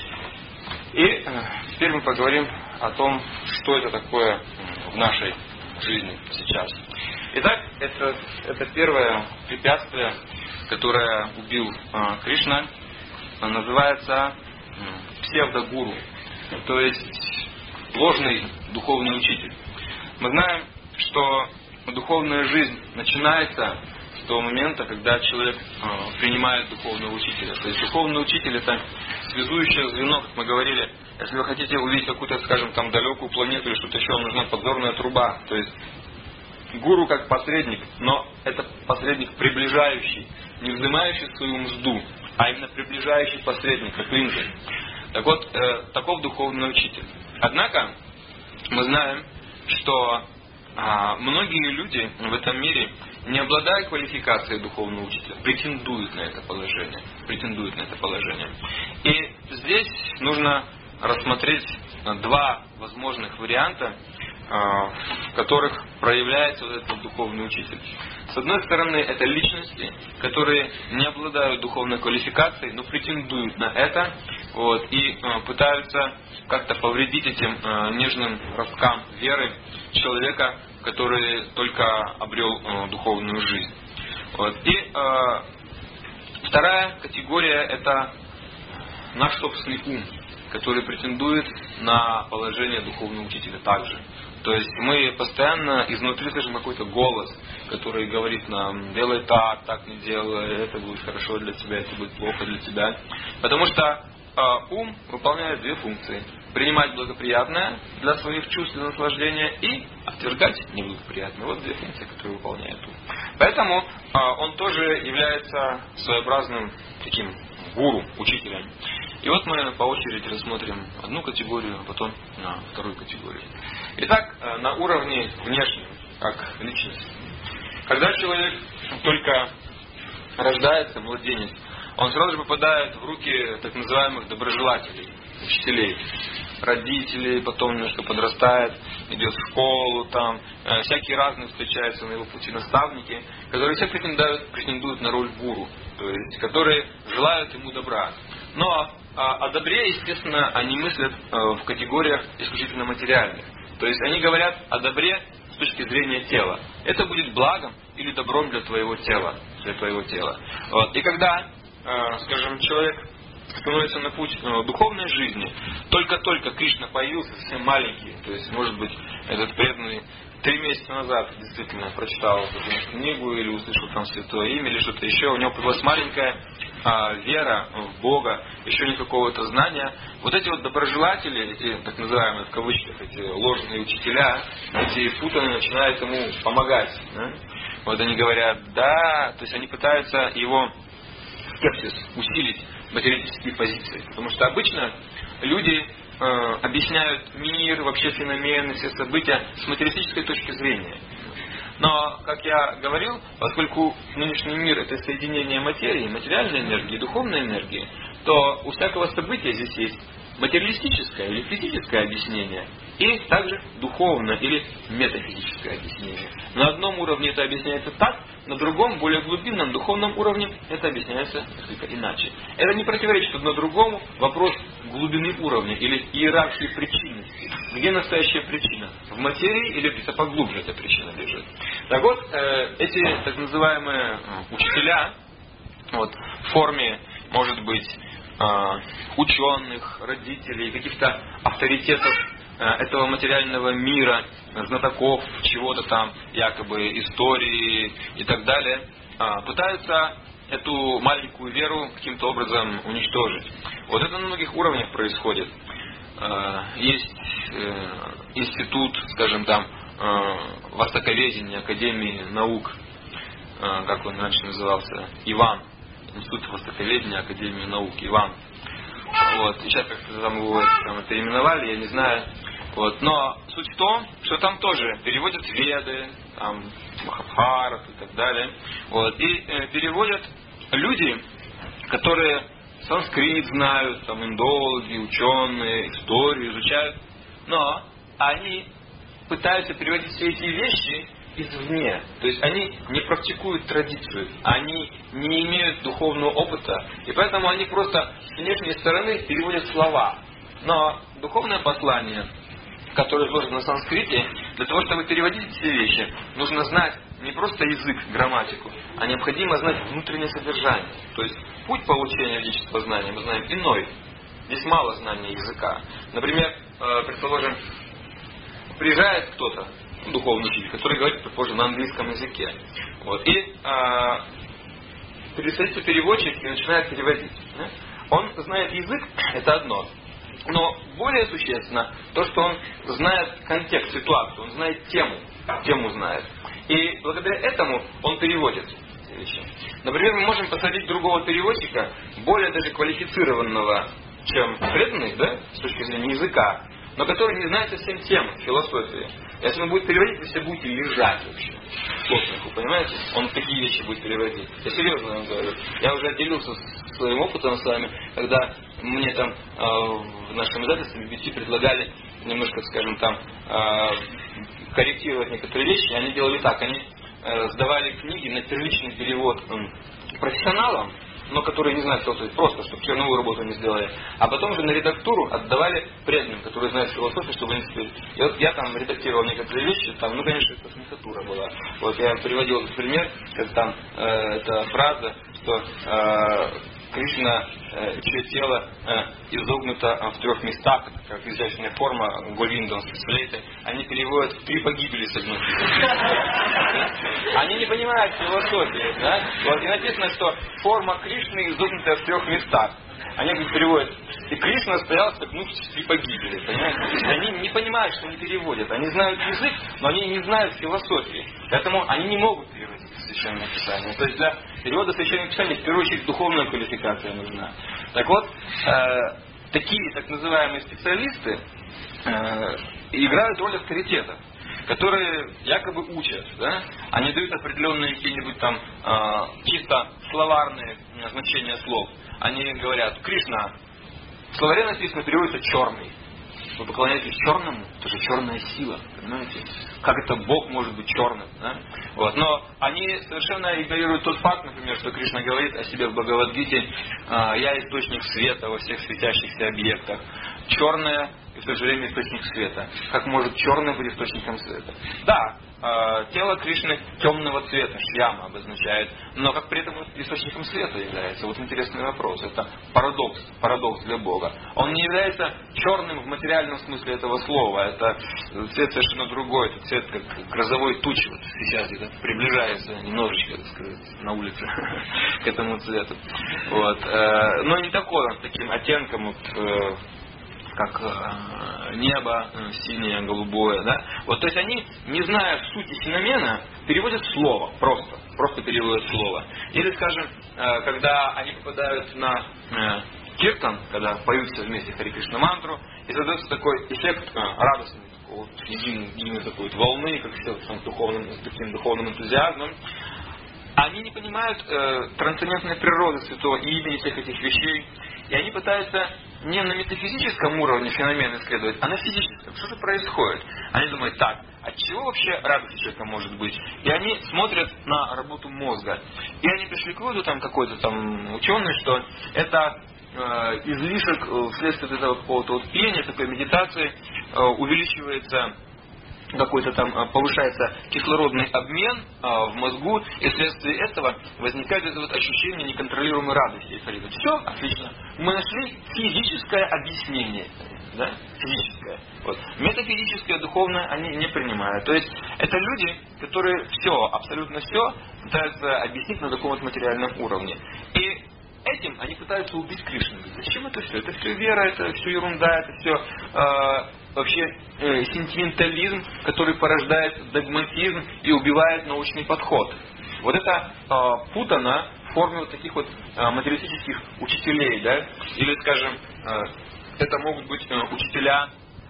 S1: И э, теперь мы поговорим о том, что это такое в нашей жизни сейчас. Итак, это, это первое препятствие, которое убил э, Кришна, называется э, псевдогуру, то есть ложный духовный учитель. Мы знаем, что духовная жизнь начинается с того момента, когда человек э, принимает духовного учителя. То есть духовный учитель — это связующее звено, как мы говорили. Если вы хотите увидеть какую-то, скажем, там далекую планету или что-то еще, вам нужна подзорная труба. То есть гуру как посредник, но это посредник приближающий, не взимающий свою мзду, а именно приближающий посредник, как линзы. Так вот, э, таков духовный учитель. Однако, мы знаем, что а, многие люди в этом мире, не обладая квалификацией духовного учителя, претендуют на это положение. Претендуют на это положение. И здесь нужно рассмотреть два возможных варианта, а, в которых проявляется вот этот духовный учитель. С одной стороны, это личности, которые не обладают духовной квалификацией, но претендуют на это, вот, и а, пытаются как-то повредить этим э, нежным росткам веры человека, который только обрел э, духовную жизнь. Вот. И э, вторая категория — это наш собственный ум, который претендует на положение духовного учителя также. То есть мы постоянно изнутри слышим какой-то голос, который говорит нам: делай так, так не делай, это будет хорошо для тебя, это будет плохо для тебя. Потому что э, ум выполняет две функции: принимать благоприятное для своих чувств и наслаждения и отвергать неблагоприятное. Вот две функции, которые выполняет ум. Поэтому э, он тоже является своеобразным таким гуру, учителем. И вот мы по очереди рассмотрим одну категорию, а потом на вторую категорию. Итак, на уровне внешнем, как личность. Когда человек только рождается, младенец, он сразу же попадает в руки так называемых доброжелателей, учителей, родителей, потом немножко подрастает, идет в школу, там э, всякие разные встречаются на его пути наставники, которые все претендуют, претендуют на роль гуру, то есть которые желают ему добра. Но а, о добре, естественно, они мыслят э, в категориях исключительно материальных. То есть они говорят о добре с точки зрения тела. Это будет благом или добром для твоего тела. Для твоего тела. Вот. И когда, э, скажем, человек становится на путь э, духовной жизни, только-только Кришна появился, совсем маленький, то есть, может быть, этот преданный три месяца назад действительно прочитал эту книгу или услышал там святое имя или что-то еще, у него появилась маленькая а, вера в Бога, еще не какого-то знания. Вот эти вот доброжелатели, эти так называемые в кавычках, эти ложные учителя, эти путаны начинают ему помогать. Да? Вот они говорят, да, то есть они пытаются его скепсис усилить, материалистические позиции. Потому что обычно люди э, объясняют мир, вообще феномены, все события с материалистической точки зрения. Но, как я говорил, поскольку нынешний мир это соединение материи, материальной энергии, духовной энергии, то у всякого события здесь есть материалистическое или физическое объяснение, и также духовное или метафизическое объяснение. На одном уровне это объясняется так, на другом, более глубинном, духовном уровне это объясняется несколько иначе. Это не противоречит одно другому. Вопрос глубины уровня или иерархии причинности. Где настоящая причина? В материи или где-то поглубже эта причина лежит? Так вот, э, эти так называемые учителя, вот, в форме, может быть, э, ученых, родителей, каких-то авторитетов этого материального мира, знатоков чего-то там, якобы истории и так далее, пытаются эту маленькую веру каким-то образом уничтожить. Вот это на многих уровнях происходит. Есть институт, скажем там, востоковедения, Академии наук, как он раньше назывался, Иван. Институт востоковедения, Академии наук, Иван. Вот. И сейчас как-то там его там, переименовали, я не знаю. Вот. Но суть в том, что там тоже переводят Веды, там, Махабхарат и так далее. Вот. И э, переводят люди, которые санскрит знают, там, индологи, ученые, историю изучают. Но они пытаются переводить все эти вещи извне. То есть они не практикуют традицию, они не имеют духовного опыта, и поэтому они просто с внешней стороны переводят слова. Но духовное послание, которое изложено на санскрите, для того, чтобы переводить эти вещи, нужно знать не просто язык, грамматику, а необходимо знать внутреннее содержание. То есть путь получения ведического знания мы знаем иной. Здесь мало знания языка. Например, предположим, приезжает кто-то, духовный учитель, который говорит, предположим, на английском языке. Вот. И а, садится переводчик и начинает переводить. Да? Он знает язык, это одно. Но более существенно то, что он знает контекст, ситуацию, он знает тему, тему знает. И благодаря этому он переводит эти вещи. Например, мы можем посадить другого переводчика, более даже квалифицированного, чем преданный, да, с точки зрения языка, но который не знает совсем темы, философии. Если он будет переводить, вы все будете лежать вообще. Плотнику, понимаете? Он такие вещи будет переводить. Я серьезно вам говорю. Я уже делился своим опытом с вами, когда мне там э, в нашем издательстве би би си предлагали немножко, скажем там, э, корректировать некоторые вещи. Они делали так. Они э, сдавали книги на первичный перевод э, профессионалам, но которые не знают философию, просто, чтобы черновую работу не сделали. А потом же на редактуру отдавали преданным, которые знают философию, чтобы они спели. И вот я там редактировал некоторые вещи, там, ну, конечно, это смехотура была. Вот я приводил этот пример, как там э, эта фраза, что э, Кришна, э, чье тело э, изогнуто в трех местах, как изящная форма Говинда с флейтой, они переводят в три погибели согнутые. Они не понимают философии, да? Вот и написано, что форма Кришны изогнута в трех местах. они как переводят, и Кришна стоял, столкнувшись при погибели, понимаете? То есть они не понимают, что они переводят. Они знают язык, но они не знают философии. Поэтому они не могут переводить Священное Писание. То есть для перевода Священного Писания в первую очередь духовная квалификация нужна. Так вот, э, такие так называемые специалисты э, играют роль авторитетов, которые якобы учат, да? Они дают определенные какие-нибудь там э, чисто словарные значения слов. Они говорят, Кришна, в словаре написано, переводится черный. Вы поклоняетесь черному, это же черная сила, понимаете? Как это Бог может быть черным? Да? Вот. Но они совершенно игнорируют тот факт, например, что Кришна говорит о себе в Бхагавад-гите, «Я источник света во всех светящихся объектах». Черное и в то же время источник света. Как может черный быть источником света? Да, э, тело Кришны темного цвета, шьяма обозначает, но как при этом источником света является? Вот интересный вопрос. Это парадокс, парадокс для Бога. Он не является черным в материальном смысле этого слова. Это цвет совершенно другой. Это цвет как грозовой тучи. Вот сейчас где-то приближается немножечко, так сказать, на улице к этому цвету. Вот. Э, но не такой он, с таким оттенком вот, как э, небо э, синее, голубое, да? Вот, то есть они, не зная сути феномена, переводят слово, просто, просто переводят слово. Или, скажем, э, когда они попадают на э, киртан, когда поются вместе Хари Кришна мантру, и создается такой эффект э, радостный, такой, вот, единой, единой такой вот волны, как все с духовным, таким духовным энтузиазмом. Они не понимают э, трансцендентной природы святого имени, всех этих вещей, и они пытаются не на метафизическом уровне феномен исследовать, а на физическом. Что же происходит? Они думают, так, от чего вообще радость человека может быть? И они смотрят на работу мозга. И они пришли к выводу, там какой-то там ученый, что это э, излишек э, вследствие этого какого-то вот пения, такой медитации, э, увеличивается какой-то там, повышается кислородный обмен а, в мозгу, и вследствие этого возникает это вот ощущение неконтролируемой радости. И все, отлично. Мы нашли физическое объяснение. Да? Физическое. Вот. Метафизическое, духовное они не принимают. То есть это люди, которые все, абсолютно все пытаются объяснить на таком вот материальном уровне. И этим они пытаются убить Кришну. Зачем это все? Это все вера, это все ерунда, это все э, вообще э, сентиментализм, который порождает догматизм и убивает научный подход. Вот это э, путано в форме вот таких вот э, материалистических учителей, да? Или, скажем, э, это могут быть э, учителя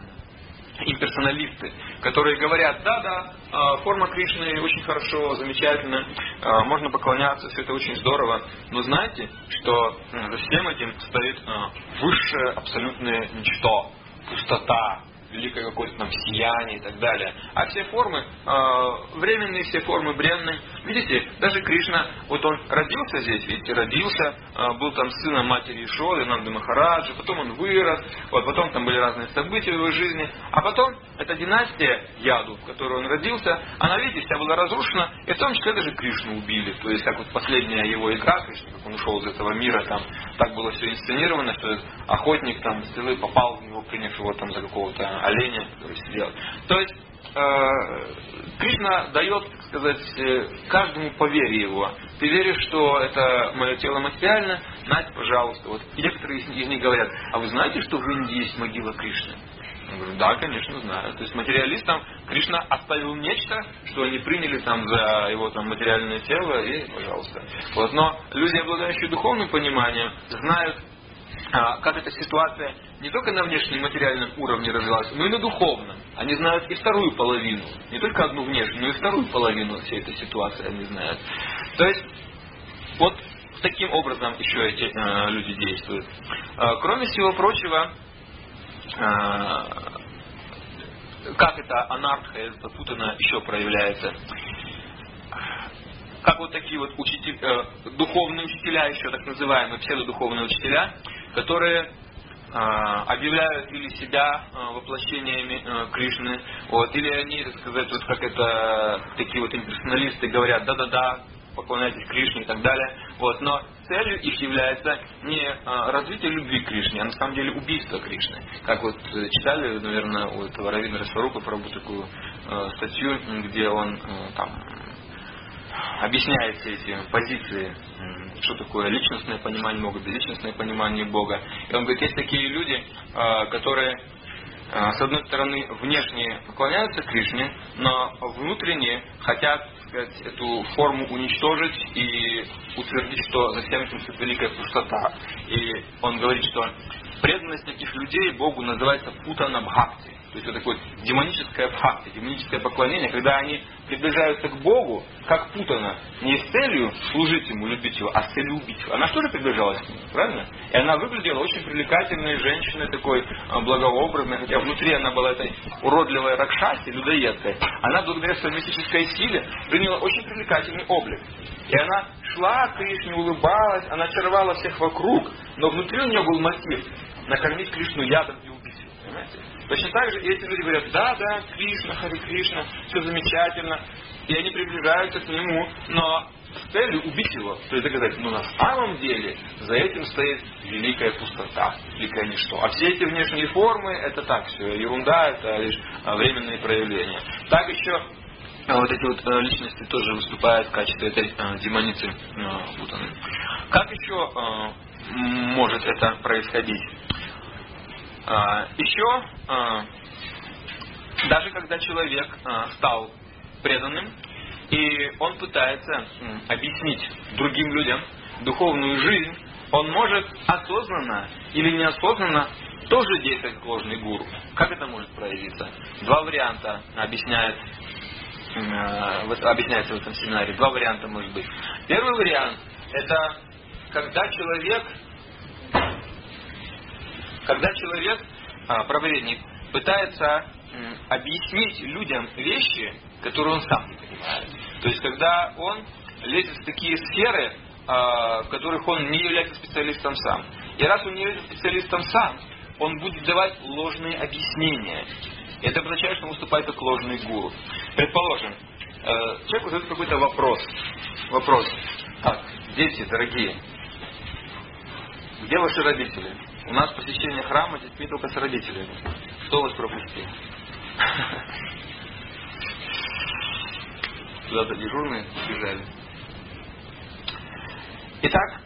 S1: имперсоналисты, которые говорят, да-да, форма Кришны очень хорошо, замечательно, можно поклоняться, все это очень здорово, но знаете, что за всем этим стоит высшее абсолютное ничто, пустота, великое какое-то там сияние и так далее. А все формы э, временные, все формы бренные. Видите, даже Кришна, вот он родился здесь, видите, родился, э, был там сыном матери Ишоды, Нанды Махараджи, потом он вырос, вот, потом там были разные события в его жизни, а потом эта династия Яду, в которой он родился, она, видите, вся была разрушена, и в том числе даже Кришну убили. То есть, как вот последняя его игра, Кришна, как он ушел из этого мира, там так было все инсценировано, что охотник там стрелы попал в него, приняв его там за какого-то оленя, который сидел. То есть э, Кришна дает, так сказать, каждому по вере его. Ты веришь, что это мое тело материально? Нате, пожалуйста. Вот. И некоторые из них говорят, а вы знаете, что в Индии есть могила Кришны? Я говорю, да, конечно, знаю. То есть материалистам Кришна оставил нечто, что они приняли там за его там материальное тело, и пожалуйста. Вот. Но люди, обладающие духовным пониманием, знают, как эта ситуация не только на внешнем материальном уровне развивалась, но и на духовном. Они знают и вторую половину. Не только одну внешнюю, но и вторую половину всей этой ситуации они знают. То есть, вот таким образом еще эти э, люди действуют. Э, кроме всего прочего, э, как это анархия, это путано еще проявляется. Как вот такие вот учитель, э, духовные учителя, еще так называемые псевдодуховные учителя, которые э, объявляют или себя э, воплощениями э, Кришны, вот, или они, так сказать, вот как это такие вот имперсоналисты говорят, да-да-да, поклоняйтесь Кришне и так далее. Вот, но целью их является не э, развитие любви к Кришне, а на самом деле убийство Кришны. Как вот э, читали, наверное, у этого Равиндра Сварупы про такую э, статью, где он э, там объясняет все эти позиции, что такое личностное понимание Бога, личностное понимание Бога. И он говорит, есть такие люди, которые, с одной стороны, внешне поклоняются Кришне, но внутренне хотят, так сказать, эту форму уничтожить и утвердить, что за всем этим стоит великая пустота. И он говорит, что преданность таких людей Богу называется путана бхакти. То есть это такое демоническое бхакти, демоническое поклонение, когда они приближаются к Богу, как путана, не с целью служить Ему, любить Его, а с целью убить Его. Она что же приближалась к Нему, правильно? И она выглядела очень привлекательной женщиной, такой благообразной, хотя внутри она была этой уродливой ракшаси, людоедкой. Она благодаря своей мистической силе приняла очень привлекательный облик. И она шла к Кришне, улыбалась, она очаровала всех вокруг, но внутри у нее был мотив накормить Кришну ядом и убить его. Понимаете? Точно так же и эти люди говорят, да, да, Кришна, Хари Кришна, все замечательно, и они приближаются к Нему, но с целью убить Его, то есть доказать, но на самом деле за этим стоит великая пустота, великое ничто. А все эти внешние формы, это так, все ерунда, это лишь временные проявления. Так еще вот эти вот личности тоже выступают в качестве этой демоницы путаны. Как еще может это происходить? Еще, даже когда человек стал преданным, и он пытается объяснить другим людям духовную жизнь, он может осознанно или неосознанно тоже действовать как ложный гуру. Как это может проявиться? Два варианта объясняет, объясняется в этом семинаре. Два варианта может быть. Первый вариант – это когда человек... Когда человек, проповедник, пытается объяснить людям вещи, которые он сам не понимает. То есть, когда он лезет в такие сферы, в которых он не является специалистом сам. И раз он не является специалистом сам, он будет давать ложные объяснения. Это означает, что он выступает как ложный гуру. Предположим, человек задает какой-то вопрос. Вопрос. Так, дети дорогие, где ваши родители? У нас посещение храма детьми только с родителями. Кто вас пропустил? Куда-то дежурные бежали. Итак,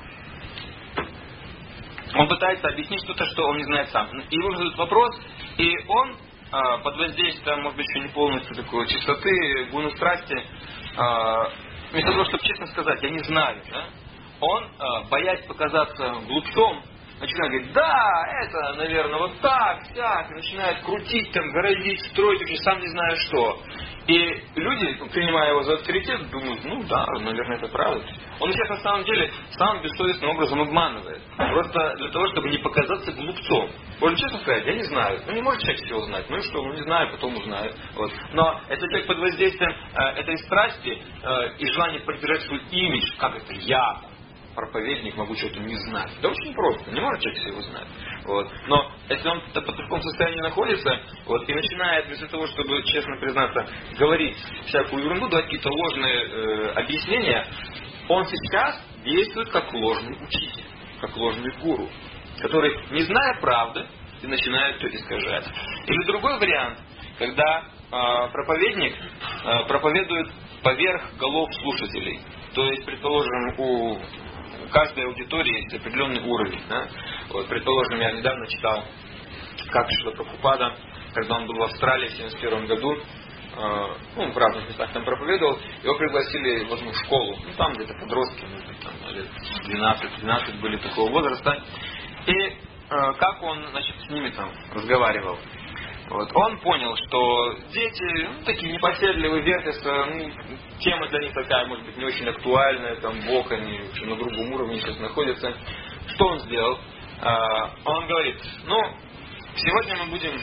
S1: он пытается объяснить что-то, что он не знает сам. И ему задают вопрос, и он под воздействием, может быть, еще не полностью такой чистоты, гуны страсти, вместо того, чтобы честно сказать, я не знаю, да, он, боясь показаться глупцом, начинает говорить, да, это, наверное, вот так, так, и начинает крутить, там, городить, строить, вообще сам не знаю что. И люди, принимая его за авторитет, думают, ну да, наверное, это правда. Он сейчас на самом деле самым бессовестным образом обманывает. Просто для того, чтобы не показаться глупцом. Можно честно сказать, я не знаю. Ну не может человек всего знать. Ну и что, ну не знаю, потом узнаю. Вот. Но если человек под воздействием э, этой страсти э, и желания поддержать свой имидж, как это я, проповедник, могу что-то не знать. Да очень просто, не может человек всего знать. Вот. Но если он в таком состоянии находится, вот, и начинает вместо того, чтобы, честно признаться, говорить всякую ерунду, давать какие-то ложные э, объяснения, он сейчас действует как ложный учитель, как ложный гуру, который, не зная правды, и начинает это искажать. Или другой вариант, когда э, проповедник э, проповедует поверх голов слушателей. То есть, предположим, у каждой аудитории есть определенный уровень. Да? Вот, предположим, я недавно читал, как Шрила Прабхупада, когда он был в Австралии в семьдесят первом году, э, ну, в разных местах там проповедовал, его пригласили в одну школу, ну, там где-то подростки, может быть, там, лет двенадцать-тринадцать были такого возраста. И э, как он, значит, с ними там разговаривал. Вот. Он понял, что дети, ну, такие непоседливые, вертятся, ну, тема для них такая, может быть, не очень актуальная, там, Бог, они на другом уровне сейчас находятся. Что он сделал? А, он говорит, ну, сегодня мы будем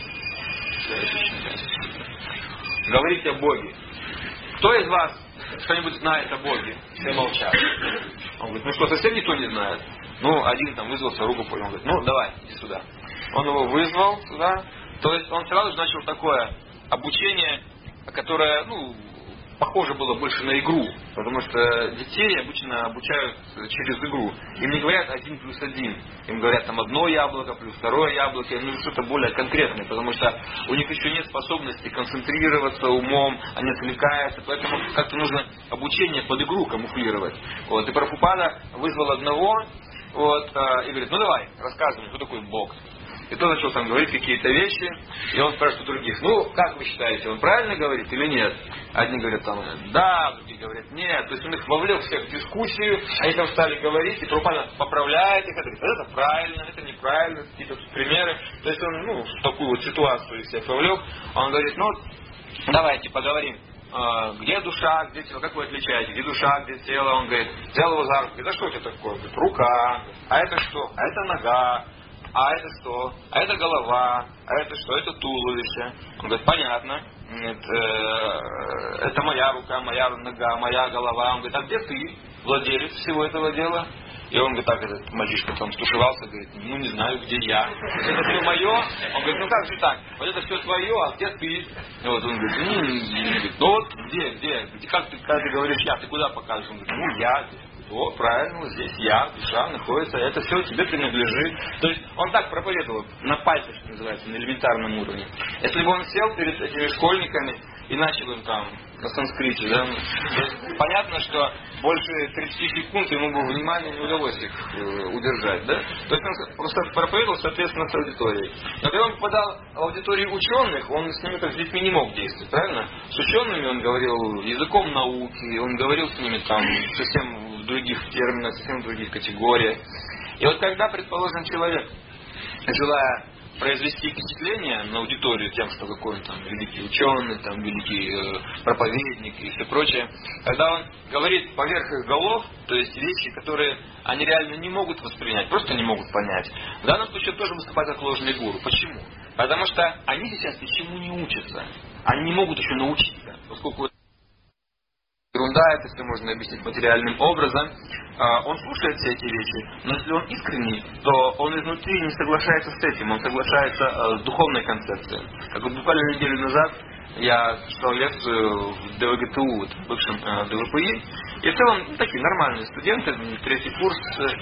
S1: говорить о Боге. Кто из вас что-нибудь знает о Боге? Все молчат. Он говорит, ну что, совсем никто не знает? Ну, один там вызвался, руку поднял, он говорит, ну, давай, иди сюда. Он его вызвал сюда. То есть он сразу же начал такое обучение, которое, ну, похоже было больше на игру, потому что детей обычно обучают через игру. Им не говорят один плюс один, им говорят там одно яблоко плюс второе яблоко, им нужно что-то более конкретное, потому что у них еще нет способности концентрироваться умом, они отвлекаются, поэтому как-то нужно обучение под игру камуфлировать. Вот. И Прабхупада вызвал одного вот, и говорит, ну давай, рассказывай, что такое Бог. И тот начал там говорить какие-то вещи, и он спрашивает у других, ну, как вы считаете, он правильно говорит или нет? Одни говорят там, да, другие говорят, нет. То есть он их вовлек всех в дискуссию, они там стали говорить, и Прабхупада поправляет их, говорит, это правильно, это неправильно, какие-то примеры. То есть он, ну, в такую вот ситуацию всех вовлек, он говорит, ну, давайте поговорим. Где душа, где тело, как вы отличаете, где душа, где тело? Он говорит, взял его за руку, говорит, а что это такое? Говорит, рука, а это что? А это нога. А это что? А это голова. А это что? Это туловище. Он говорит, понятно. Это, это моя рука, моя нога, моя голова. Он говорит, а где ты, владелец всего этого дела? И он говорит, так, этот мальчишка там стушевался, говорит, ну не знаю, где я. Это все мое. Он говорит, ну как же так? Вот это все твое, а где ты? И вот он говорит, ну, ну вот где, где? Как ты, когда ты говоришь я, ты куда показываешь? Он говорит, ну я здесь. О, правильно, вот здесь я, душа находится, это все тебе принадлежит. То есть он так проповедовал на пальцах, что называется, на элементарном уровне. Если бы он сел перед этими школьниками и начал им там на санскрите, да, понятно, что больше тридцати секунд ему бы внимание не удалось их удержать, да? То есть он просто проповедовал, соответственно, с аудиторией. Но когда он попадал в аудиторию ученых, он с ними как с детьми не мог действовать, правильно? С учеными он говорил языком науки, он говорил с ними там совсем в других терминах, совсем в других категориях. И вот когда, предположим, человек, желая произвести впечатление на аудиторию тем, что какой он там великий ученый, там великий э, проповедник и все прочее, когда он говорит поверх их голов, то есть вещи, которые они реально не могут воспринять, просто не могут понять, в данном случае тоже выступает как ложный гуру. Почему? Потому что они сейчас ничему не учатся. Они не могут еще научиться, поскольку ерунда, это все можно объяснить материальным образом. Он слушает все эти вещи, но если он искренний, то он изнутри не соглашается с этим, он соглашается с духовной концепцией. Как вот буквально неделю назад я читал лекцию в ДВГТУ, вот, в бывшем ДВПИ, и в целом ну, такие нормальные студенты, третий курс,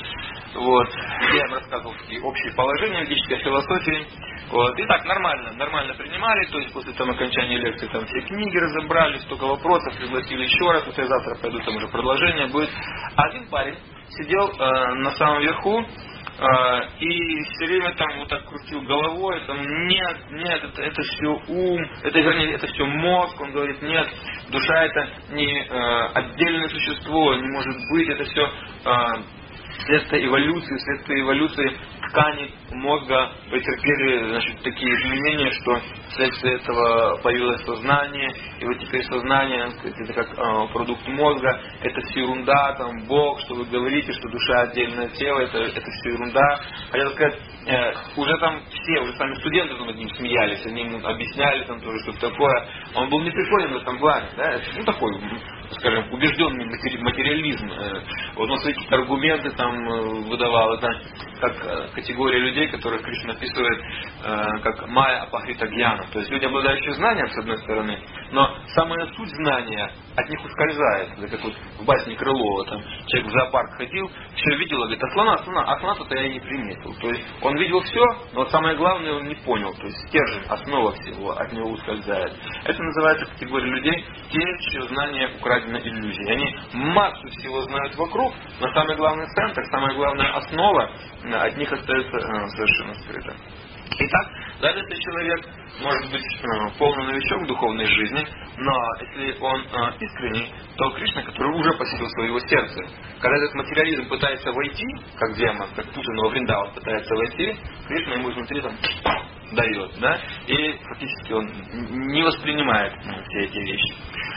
S1: вот, я им рассказывал такие общие положения ведической философии. Вот, и так нормально, нормально принимали, то есть после там окончания лекции там все книги разобрали, столько вопросов, пригласили еще раз, вот я завтра пойду, там уже продолжение будет. Один парень сидел э, на самом верху э, и все время там вот так крутил головой, там нет, нет, это, это все ум, это вернее, это все мозг, он говорит, нет, душа это не э, отдельное существо, не может быть, это все э, следствие эволюции, следствие эволюции ткани мозга претерпели, значит, такие изменения, что вследствие этого появилось сознание, и вот теперь сознание, это как э, продукт мозга, это все ерунда, там, Бог, что вы говорите, что душа отдельное тело, это, это все ерунда. Хотел сказать, э, уже там все, уже сами студенты над ним смеялись, они ему объясняли там тоже что-то такое. Он был непреклонен в этом плане, да, это, ну такой, скажем, убежденный материализм. Вот он свои аргументы там выдавал, это как категория людей, которых Кришна описывает как майя апахрита гьяна. То есть люди, обладающие знанием, с одной стороны, но самая суть знания от них ускользает. Это как вот в басне Крылова, там человек в зоопарк ходил, все видел, говорит, а слона, слона, а слона-то я и не приметил. То есть он видел все, но самое главное он не понял. То есть стержень, основа всего от него ускользает. Это называется категория людей, те, чье знание украдено иллюзией. Они массу всего знают вокруг, но самый главный центр, самая главная основа от них остается э, совершенно скрыто. Итак, даже если человек может быть э, полный новичок в духовной жизни, но если он э, искренний, то Кришна, который уже посетил своего сердца, когда этот материализм пытается войти, как демон, как Путин во Вриндаван пытается войти, Кришна ему изнутри там дает, да, и фактически он не воспринимает ну, все эти вещи.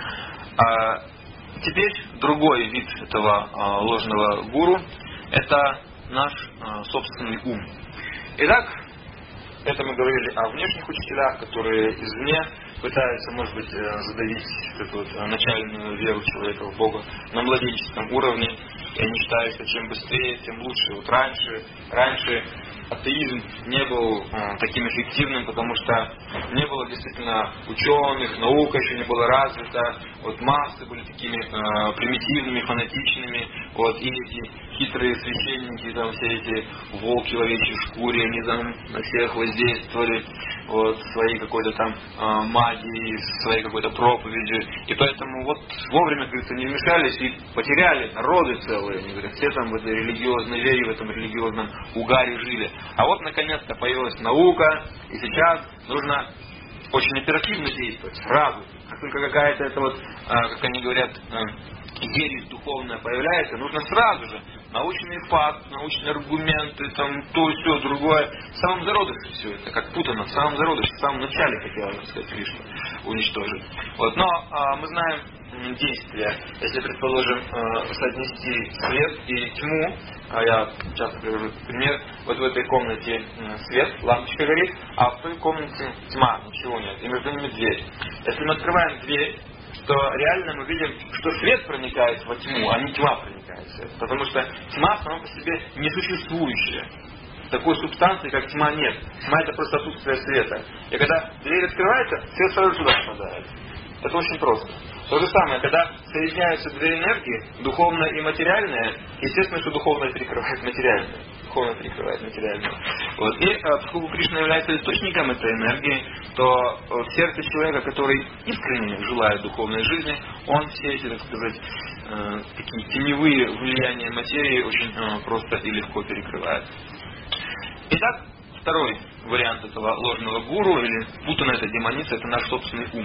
S1: А теперь другой вид этого а, ложного гуру – это наш а, собственный ум. Итак, это мы говорили о внешних учителях, которые извне пытаются, может быть, задавить эту вот начальную веру человека в Бога на младенческом уровне. И они считают, что чем быстрее, тем лучше. Вот раньше, раньше атеизм не был э, таким эффективным, потому что не было действительно ученых, наука еще не была развита, вот массы были такими э, примитивными, фанатичными, вот, и эти хитрые священники, там все эти волки в овечьей шкуре, они там на всех воздействовали, вот, своей какой-то там э, магией, своей какой-то проповедью, и поэтому вот вовремя, как говорится, не вмешались и потеряли народы целые, они говорят, все там в этой религиозной вере, в этом религиозном угаре жили. А вот наконец-то появилась наука, и сейчас нужно очень оперативно действовать, сразу. Как только какая-то это вот, как они говорят, ересь духовная появляется, нужно сразу же научный факт, научные аргументы, там то, все, другое. В самом зародыше все это, как путано, в самом зародыше, в самом начале хотела, так сказать, Кришна уничтожить. Вот. Но а, мы знаем действия, если, предположим, э, соотнести свет и тьму, а я часто привожу пример, вот в этой комнате э, свет, лампочка горит, а в той комнате тьма, ничего нет, и между ними дверь. Если мы открываем дверь, то реально мы видим, что свет проникает во тьму, а не тьма проникает в свет. Потому что тьма сама по себе несуществующая. Такой субстанции, как тьма, нет. Тьма — это просто отсутствие света. И когда дверь открывается, свет сразу сюда попадает. Это очень просто. То же самое, когда соединяются две энергии, духовное и материальное, естественно, что духовное перекрывает материальное. Духовное перекрывает материальное. Вот. И поскольку Кришна является источником этой энергии, то в сердце человека, который искренне желает духовной жизни, он все эти, так сказать, э, такие теневые влияния материи очень э, просто и легко перекрывает. Итак, второй вариант этого ложного гуру, или путанная эта демоница, это наш собственный ум.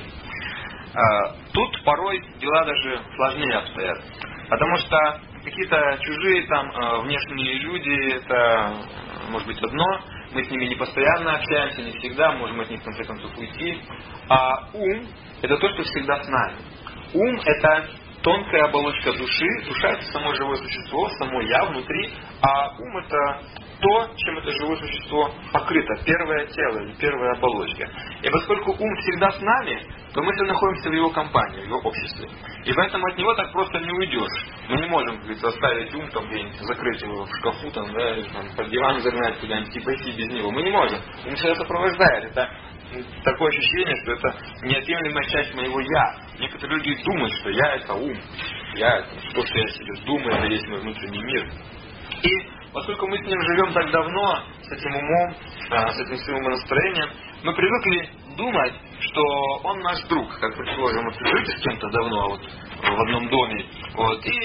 S1: Тут порой дела даже сложнее обстоят. Потому что какие-то чужие там внешние люди, это может быть одно, мы с ними не постоянно общаемся, не всегда, можем от них в конце концов уйти. А ум — это то, что всегда с нами. Ум — это тонкая оболочка души, душа — это само живое существо, само я внутри, а ум — это то, чем это живое существо покрыто, первое тело или первая оболочка. И поскольку ум всегда с нами, то мы всегда находимся в его компании, в его обществе. И поэтому от него так просто не уйдешь. Мы не можем, как говорится, оставить ум там где-нибудь, закрыть его в шкафу, там, да, или, там, под диван загнать куда-нибудь и пойти без него. Мы не можем. Ум всегда сопровождает. Это такое ощущение, что это неотъемлемая часть моего «я». Некоторые люди думают, что «я» — это ум. «Я» — это то, что я себе думаю, это есть мой внутренний мир. И поскольку мы с ним живем так давно, с этим умом, с этим своим умонастроением, мы привыкли думать, что он наш друг. Как, предположим, вот вы живете с кем-то давно вот, в одном доме, вот, и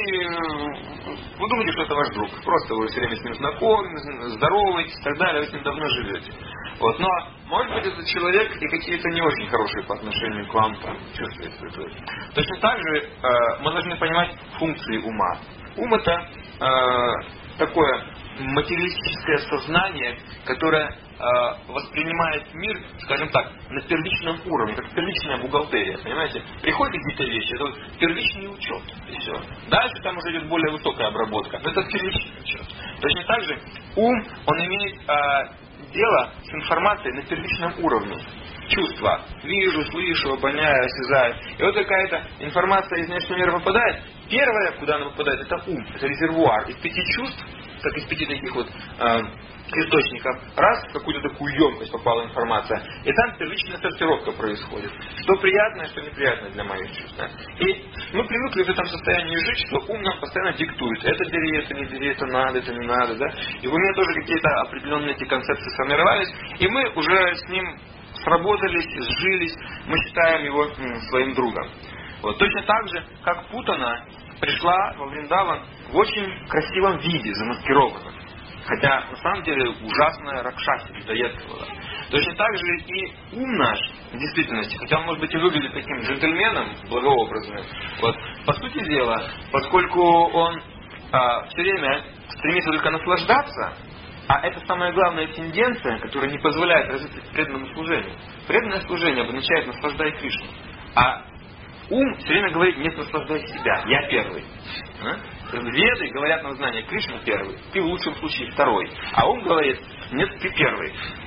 S1: вы думаете, что это ваш друг. Просто вы все время с ним знакомы, здороваетесь и так далее, вы с ним давно живете. Вот, но, может быть, этот человек и какие-то не очень хорошие по отношению к вам там, чувствует. Точно так же э, мы должны понимать функции ума. Ум — это э, такое материалистическое сознание, которое э, воспринимает мир, скажем так, на первичном уровне, как первичная бухгалтерия, понимаете? Приходят какие-то вещи, это вот первичный учет, и все. Дальше там уже идет более высокая обработка, но это первичный учет. Точно так же ум, он имеет э, дело с информацией на первичном уровне. Чувства. Вижу, слышу, обоняю, осязаю. И вот какая-то информация из внешнего мира попадает. Первое, куда она попадает, это ум, это резервуар. Из пяти чувств, как из пяти таких вот э, источников, раз в какую-то такую емкость попала информация. И там первичная сортировка происходит. Что приятное, что неприятное для моих чувств. И мы привыкли в этом состоянии жить, что ум нам постоянно диктует. Это бери, это не бери, это надо, это не надо. Да? И у меня тоже какие-то определенные эти концепции сформировались. И мы уже с ним сработались, сжились, мы считаем его м, своим другом. Вот. Точно так же, как Путана пришла во Вриндаван в очень красивом виде, замаскированном. Хотя, на самом деле, ужасная Ракшаси людоедствовала. Точно так же и ум наш, в действительности, хотя он, может быть, и выглядит таким джентльменом, благообразным, вот, по сути дела, поскольку он а, все время стремится только наслаждаться, а это самая главная тенденция, которая не позволяет развиться преданному служению. Преданное служение обозначает «наслаждай Кришну». А ум все время говорит «нет, наслаждай себя, я первый». Веды говорят на знание Кришна первый, ты в лучшем случае второй. А ум говорит «нет, ты первый».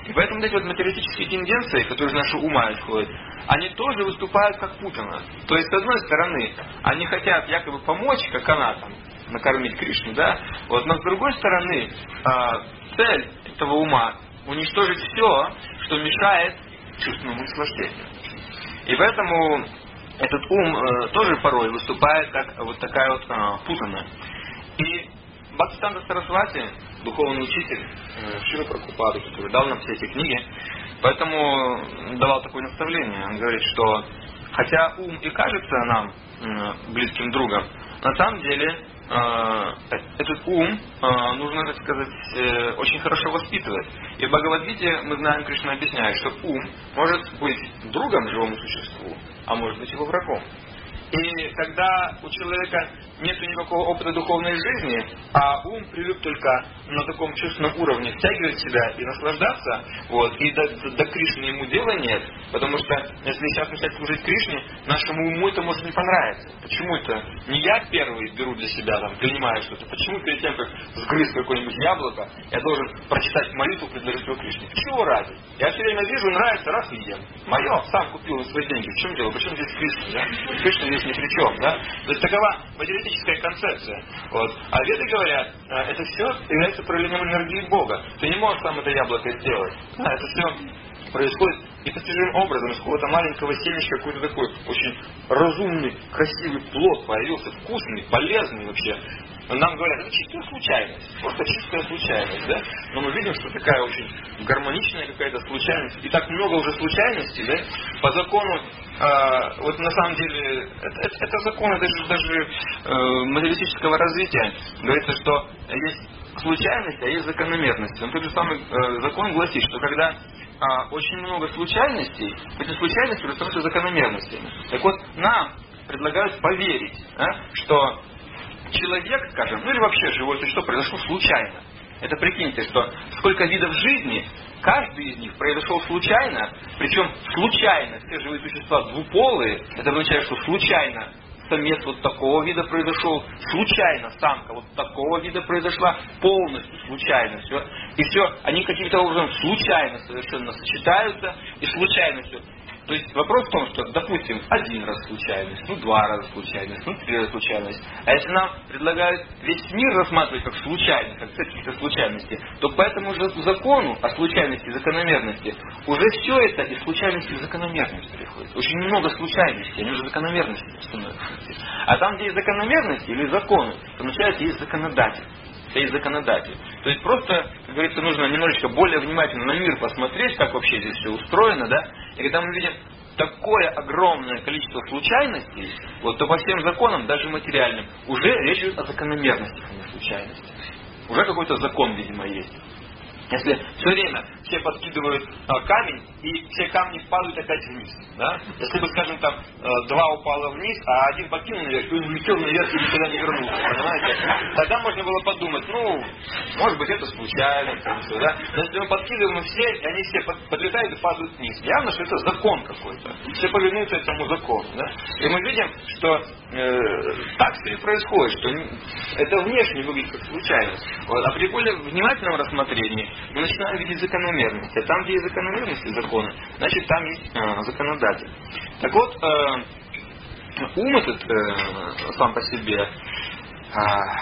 S1: И поэтому вот эти вот материалистические тенденции, которые из нашего ума исходят, они тоже выступают как путано. То есть, с одной стороны, они хотят якобы помочь, как она там, накормить Кришну, да, вот, но с другой стороны, э, цель этого ума уничтожить все, что мешает чувственному наслаждению. И поэтому этот ум э, тоже порой выступает как вот такая вот э, путанная. И Бхактисиданта Сарасвати, духовный учитель э, Шрила Прабхупады, который дал нам все эти книги, поэтому давал такое наставление. Он говорит, что хотя ум и кажется нам э, близким другом, на самом деле э, этот ум э, нужно, так сказать, э, очень хорошо воспитывать. И в Бхагавад-гите мы знаем, Кришна объясняет, что ум может быть другом живому существу, а может быть его врагом. И когда у человека нет никакого опыта духовной жизни, а ум привык только на таком чувственном уровне втягивать себя и наслаждаться, вот, и до, до, до Кришны ему дела нет, потому что если сейчас начать служить Кришне, нашему уму это может не понравиться. Почему это не я первый беру для себя, там, принимаю что-то? Почему перед тем, как сгрызть какое-нибудь яблоко, я должен прочитать молитву, предложить его Кришне? Чего ради? Я все время вижу, нравится, раз и ем. Мое, сам купил на свои деньги. В чем дело? Почему здесь Кришна? Да? Кришна здесь ни при чем, да? То есть такова материалистическая концепция. Вот. А веды говорят, это все является проявлением энергии Бога. Ты не можешь сам это яблоко сделать. Да, это все происходит непостижимым образом. Из какого-то маленького семечка какой-то такой очень разумный, красивый плод появился, вкусный, полезный вообще. Нам говорят, это чистая случайность, просто чистая случайность, да? Но мы видим, что такая очень гармоничная какая-то случайность, и так много уже случайностей, да? По закону, э, вот на самом деле, это, это, это законы даже, даже э, материалистического развития. Говорится, что есть случайность, а есть закономерность. Но тот же самый э, закон гласит, что когда э, очень много случайностей, эти случайности становятся закономерностями. Так вот, нам предлагают поверить, да, что человек, скажем, ну или вообще живое существо произошло случайно. Это прикиньте, что сколько видов жизни, каждый из них произошел случайно, причем случайно все живые существа двуполые, это означает, что случайно самец вот такого вида произошел, случайно самка вот такого вида произошла, полностью случайно все. И все, они каким-то образом случайно совершенно сочетаются, и случайно все. То есть вопрос в том, что, допустим, один раз случайность, ну два раза случайность, ну три раза случайность. А если нам предлагают весь мир рассматривать как случайность, как какие-то случайности, то по этому же закону о случайности и закономерности уже все это из случайности и закономерности приходит. Очень много случайностей, они уже закономерности становятся. А там, где есть закономерности или законы, то начинается есть законодатель. Есть законодатель. То есть просто, как говорится, нужно немножечко более внимательно на мир посмотреть, как вообще здесь все устроено, да. И когда мы видим такое огромное количество случайностей, вот, то по всем законам, даже материальным, уже речь идет о закономерностях, а не случайностях. Уже какой-то закон, видимо, есть. Если все время все подкидывают а, камень, и все камни падают опять вниз. Да? Если бы, скажем, там два упало вниз, а один подкинул наверх, и он улетел наверх и никогда не вернулся. Понимаете? Тогда можно было подумать, ну, может быть, это случайно. Все, да? Но если мы подкидываем все, и они все подлетают и падают вниз. Явно, что это закон какой-то. Все повинуются этому закону. Да? И мы видим, что э, так все и происходит, что это внешне выглядит как случайность. Вот. А при более внимательном рассмотрении мы начинаем видеть закономерности. А там, где есть закономерности законы, значит, там есть э, законодатель. Так вот, э, ум этот э, сам по себе, э,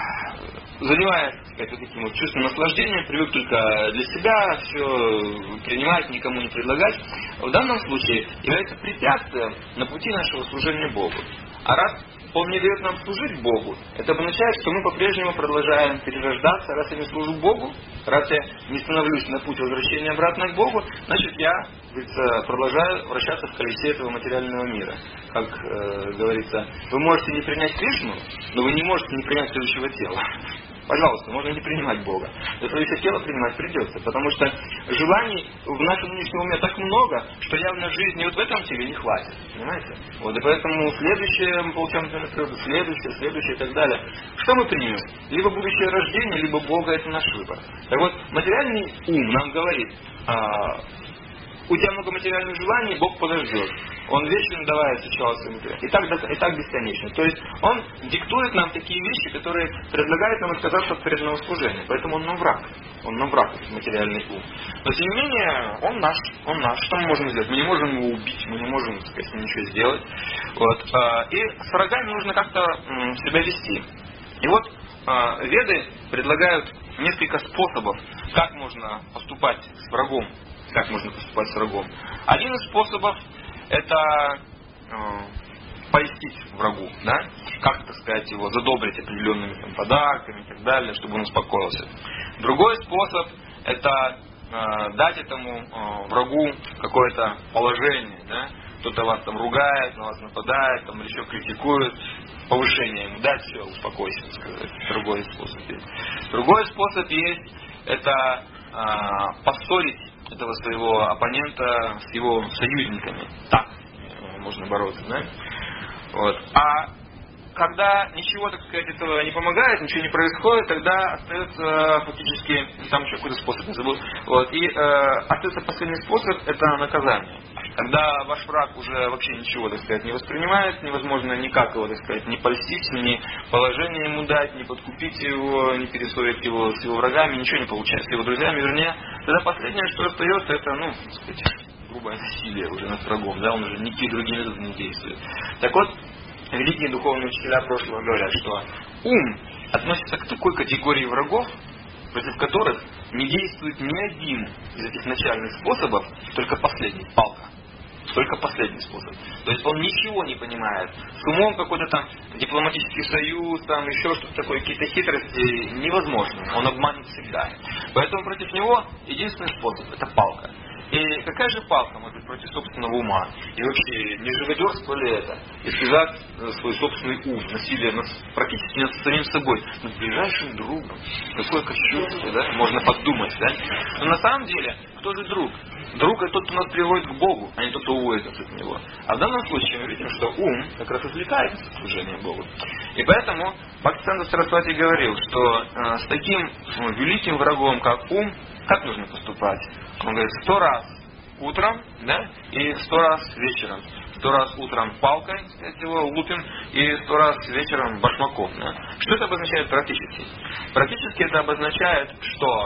S1: занимаясь вот таким вот чувством наслаждения, привык только для себя все принимать, никому не предлагать, в данном случае является препятствием на пути нашего служения Богу. А раз Он не дает нам служить Богу, это означает, что мы по-прежнему продолжаем перерождаться. Раз я не служу Богу, раз я не становлюсь на путь возвращения обратно к Богу, значит я, говорится, продолжаю вращаться в колесе этого материального мира. Как э, говорится, вы можете не принять Кришну, но вы не можете не принять следующего тела. Пожалуйста, можно не принимать Бога. Но следующее тело принимать придется, потому что желаний в нашем нынешнем уме так много, что явно жизни вот в этом теле не хватит. Понимаете? Вот, и поэтому следующее мы получаем следующее, следующее и так далее. Что мы примем? Либо будущее рождение, либо Бога — это наш выбор. Так вот, материальный ум нам говорит, а, у тебя много материальных желаний, Бог подождет. Он вечно давая сначала своим материалам. И так, до- и так бесконечно. То есть он диктует нам такие вещи, которые предлагают нам отказаться от преданного служения. Поэтому он нам враг. Он нам враг, этот материальный ум. Но тем не менее, он наш. Он наш. Что мы можем сделать? Мы не можем его убить, мы не можем, так сказать, ничего сделать. Вот. И с врагами нужно как-то м, себя вести. И вот э, Веды предлагают несколько способов, как можно поступать с врагом. Как можно поступать с врагом. Один из способов это э, польстить врагу, да? Как, так сказать, его задобрить определенными там, подарками и так далее, чтобы он успокоился. Другой способ это э, дать этому э, врагу какое-то положение, да? Кто-то вас там ругает, на вас нападает, там, или еще критикует, повышение ему дать, все, успокойся, сказать. Другой способ есть. Другой способ есть, это э, поссорить этого своего оппонента с его союзниками. Так э, можно бороться, да? Вот. А когда ничего, так сказать, этого не помогает, ничего не происходит, тогда остается фактически, там еще какой-то способ, не забыл, вот, и э, остается последний способ, это наказание. Когда ваш враг уже вообще ничего, так сказать, не воспринимает, невозможно никак его, так сказать, не польстить, ни положение ему дать, не подкупить его, не перессорить его с его врагами, ничего не получается, с его друзьями, вернее, тогда последнее, что остается, это, ну, так сказать, грубое насилие уже над врагом, да, он уже никакие другие методы не действует. Так вот, великие духовные учителя прошлого говорят, что ум относится к такой категории врагов, против которых не действует ни один из этих начальных способов, только последний, палка. Только последний способ. То есть он ничего не понимает. С умом какой-то там дипломатический союз, там еще что-то такое, какие-то хитрости невозможно. Он обманет всегда. Поэтому против него единственный способ – это палка. И какая же палка может быть против собственного ума? И вообще, не живодерство ли это? Испытать свой собственный ум, насилие над, практически над самим собой, над ближайшим другом. Какое кощунство, да? Можно подумать, да? Но на самом деле, кто же друг? Друг это тот, кто нас приводит к Богу, а не тот, кто уводит нас от Него. А в данном случае мы видим, что ум как раз отвлекает от служения Богу. И поэтому Бхактисиданта Сарасвати говорил, что э, с таким ну, великим врагом, как ум, как нужно поступать? Он говорит, сто раз утром, да, и сто раз вечером. Сто раз утром палкой, сказать, его лупим, и сто раз вечером башмаком. Да. Что это обозначает практически? Практически это обозначает, что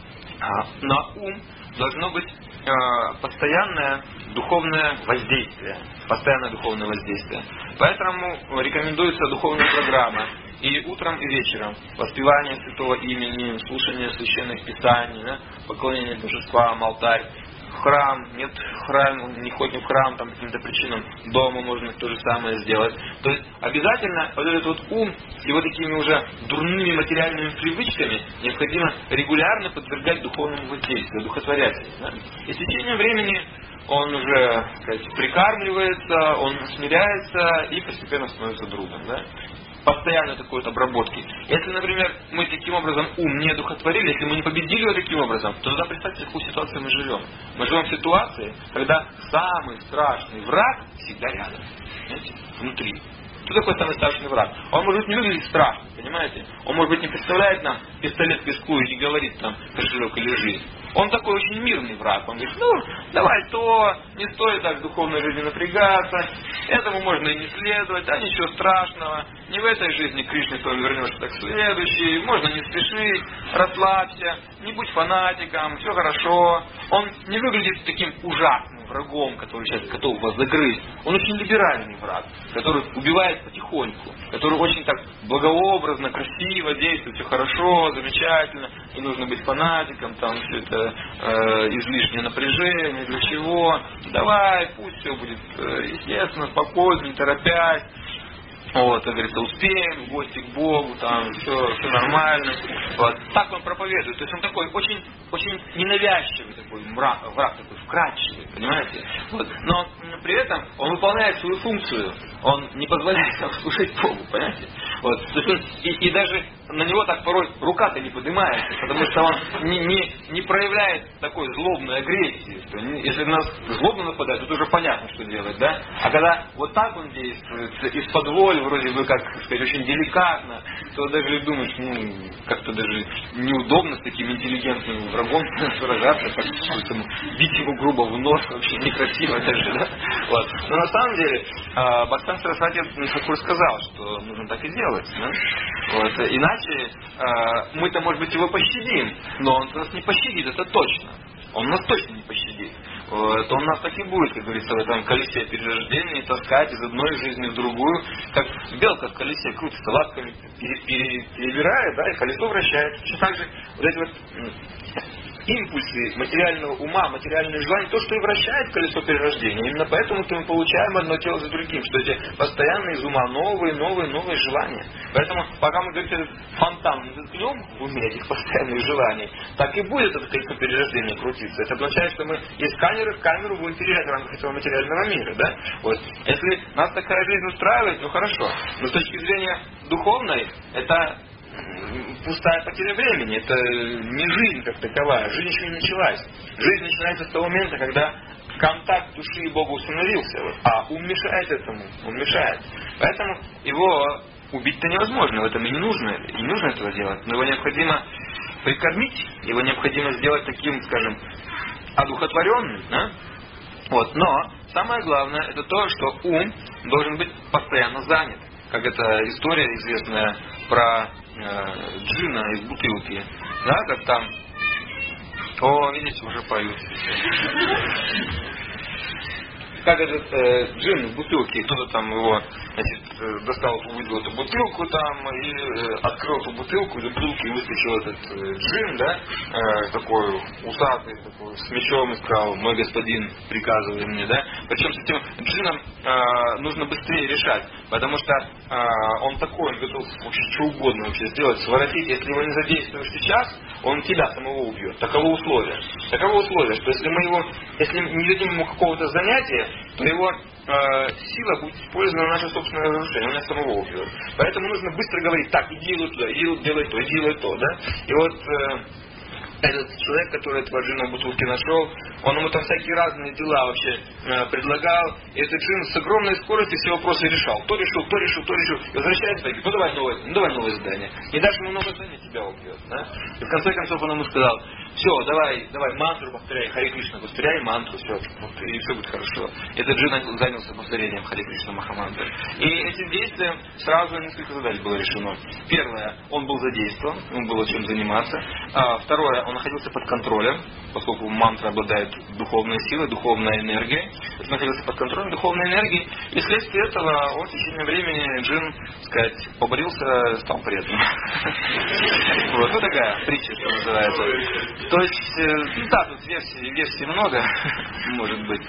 S1: а, на ум должно быть а, постоянное духовное воздействие. Постоянное духовное воздействие. Поэтому рекомендуется духовная программа. И утром, и вечером. Воспевание святого имени, слушание священных писаний, да, поклонение божествам, алтарь. Храм, нет храм, не ходим в храм там, по каким-то причинам, дома можно то же самое сделать. То есть обязательно вот этот вот ум с его такими уже дурными материальными привычками необходимо регулярно подвергать духовному воздействию, духотворять. Да? И с течением времени он уже, так сказать, прикармливается, он смиряется и постепенно становится другом. Да? Постоянной такой вот обработки. Если, например, мы таким образом ум не одухотворили, если мы не победили его таким образом, то тогда представьте, в какую ситуацию мы живем. Мы живем в ситуации, когда самый страшный враг всегда рядом. Понимаете? Внутри. Кто такой самый страшный враг? Он может быть не выглядеть страшно, понимаете? Он может быть не представляет нам пистолет к виску и не говорит там кошелек или жизнь. Он такой очень мирный враг. Он говорит, ну, давай то, не стоит так в духовной жизни напрягаться, этому можно и не следовать, а ничего страшного. Не в этой жизни Кришне с вами вернешься, так в следующей. Можно не спешить, расслабься, не будь фанатиком, все хорошо. Он не выглядит таким ужасным врагом, который сейчас готов вас загрызть. Он очень либеральный враг, который убивает потихоньку, который очень так благообразно, красиво действует, все хорошо, замечательно, не нужно быть фанатиком, там все это э, излишнее напряжение, для чего? Давай, пусть все будет э, естественно, спокойно, не торопясь. Вот, как говорится, успеем, в гости к Богу, там все, все нормально. Вот. Так он проповедует. То есть он такой очень, очень ненавязчивый такой враг, враг такой вкрадчивый, понимаете? Вот. Но при этом он выполняет свою функцию. Он не позволяет нам служить Богу, понимаете? Вот. То есть он, и, и даже на него так порой рука-то не поднимается, потому что он не, не, не проявляет такой злобной агрессии. Что если на нас злобно нападает, то уже понятно, что делать, да? А когда вот так он действует, из-под воли, вроде бы, как сказать, очень деликатно, то даже думаешь, ну, как-то даже неудобно с таким интеллигентным врагом сражаться, как бить его грубо в нос, вообще некрасиво даже, да? Вот. Но на самом деле Бхактивинода Сарасвати Тхакур сказал, что нужно так и делать, да? Вот. Иначе мы-то, может быть, его пощадим, но он нас не пощадит, это точно. Он нас точно не пощадит. Вот. Он нас так и будет, как говорится, в этом колесе перерождения таскать из одной жизни в другую, как белка в колесе крутится, лапками пере- пере- перебирает, да, и колесо вращается. Точно так же вот эти вот импульсы материального ума, материальные желания, то, что и вращает колесо перерождения. Именно поэтому мы получаем одно тело за другим, что эти постоянные из ума новые, новые, новые желания. Поэтому, пока мы, говорит, этот фонтан не заткнем в уме этих постоянных желаний, так и будет это колесо перерождения крутиться. Это означает, что мы из камеры в камеру будем терять в рамках этого материального мира. Да? Вот. Если нас такая жизнь устраивает, ну хорошо. Но с точки зрения духовной, это пустая потеря времени, это не жизнь как таковая, жизнь еще не началась. Жизнь начинается с того момента, когда контакт души и Бога установился, а ум мешает этому, он мешает. Поэтому его убить-то невозможно, в этом и не нужно, и не нужно этого делать, но его необходимо прикормить, его необходимо сделать таким, скажем, одухотворенным, да? Вот. Но самое главное, это то, что ум должен быть постоянно занят. Как эта история известная про э, джина из бутылки. Да, как там... О, видите, уже поют. Как этот э, джин в бутылке, кто-то там его, значит, достал, увидел эту бутылку там, и э, открыл эту бутылку, из бутылки выскочил этот э, джин, да, э, такой усатый, такой, с мечом, и сказал: мой господин, приказывай мне, да. Причем с этим джином э, нужно быстрее решать, потому что э, он такой, он готов вообще что угодно вообще сделать, своротить. Если его не задействуешь сейчас, он тебя самого убьет. Таково условие. Таково условие, что если мы его, если не дадим ему какого-то занятия, то его э, сила будет использована на наше собственное разрушение, он нас самого убьет. Поэтому нужно быстро говорить: так, иди вот туда, иди вот делай то, иди делай то, да. И вот э, этот человек, который этого джина в бутылке нашел, он ему там всякие разные дела вообще э, предлагал, и этот джин с огромной скоростью все вопросы решал. То решил, то решил, то решил. И возвращается и говорит: ну давай новое, ну давай новое задание. Не дашь ему новое задание, тебя убьет. Да? И в конце концов он ему сказал: все, давай, давай мантру повторяй, Харе Кришна, повторяй мантру, все, и все будет хорошо. Этот джин занялся повторением Харе Кришна Махамантры. И этим действием сразу несколько задач было решено. Первое, он был задействован, ему было чем заниматься. А, второе, он находился под контролем, поскольку мантра обладает духовной силой, духовной энергией. Он находился под контролем духовной энергии. И вследствие этого он в течение времени джин, так сказать, поборился, стал преданным. Вот, ну такая притча, что называется. То есть, ну да, тут версий, версий много, может быть.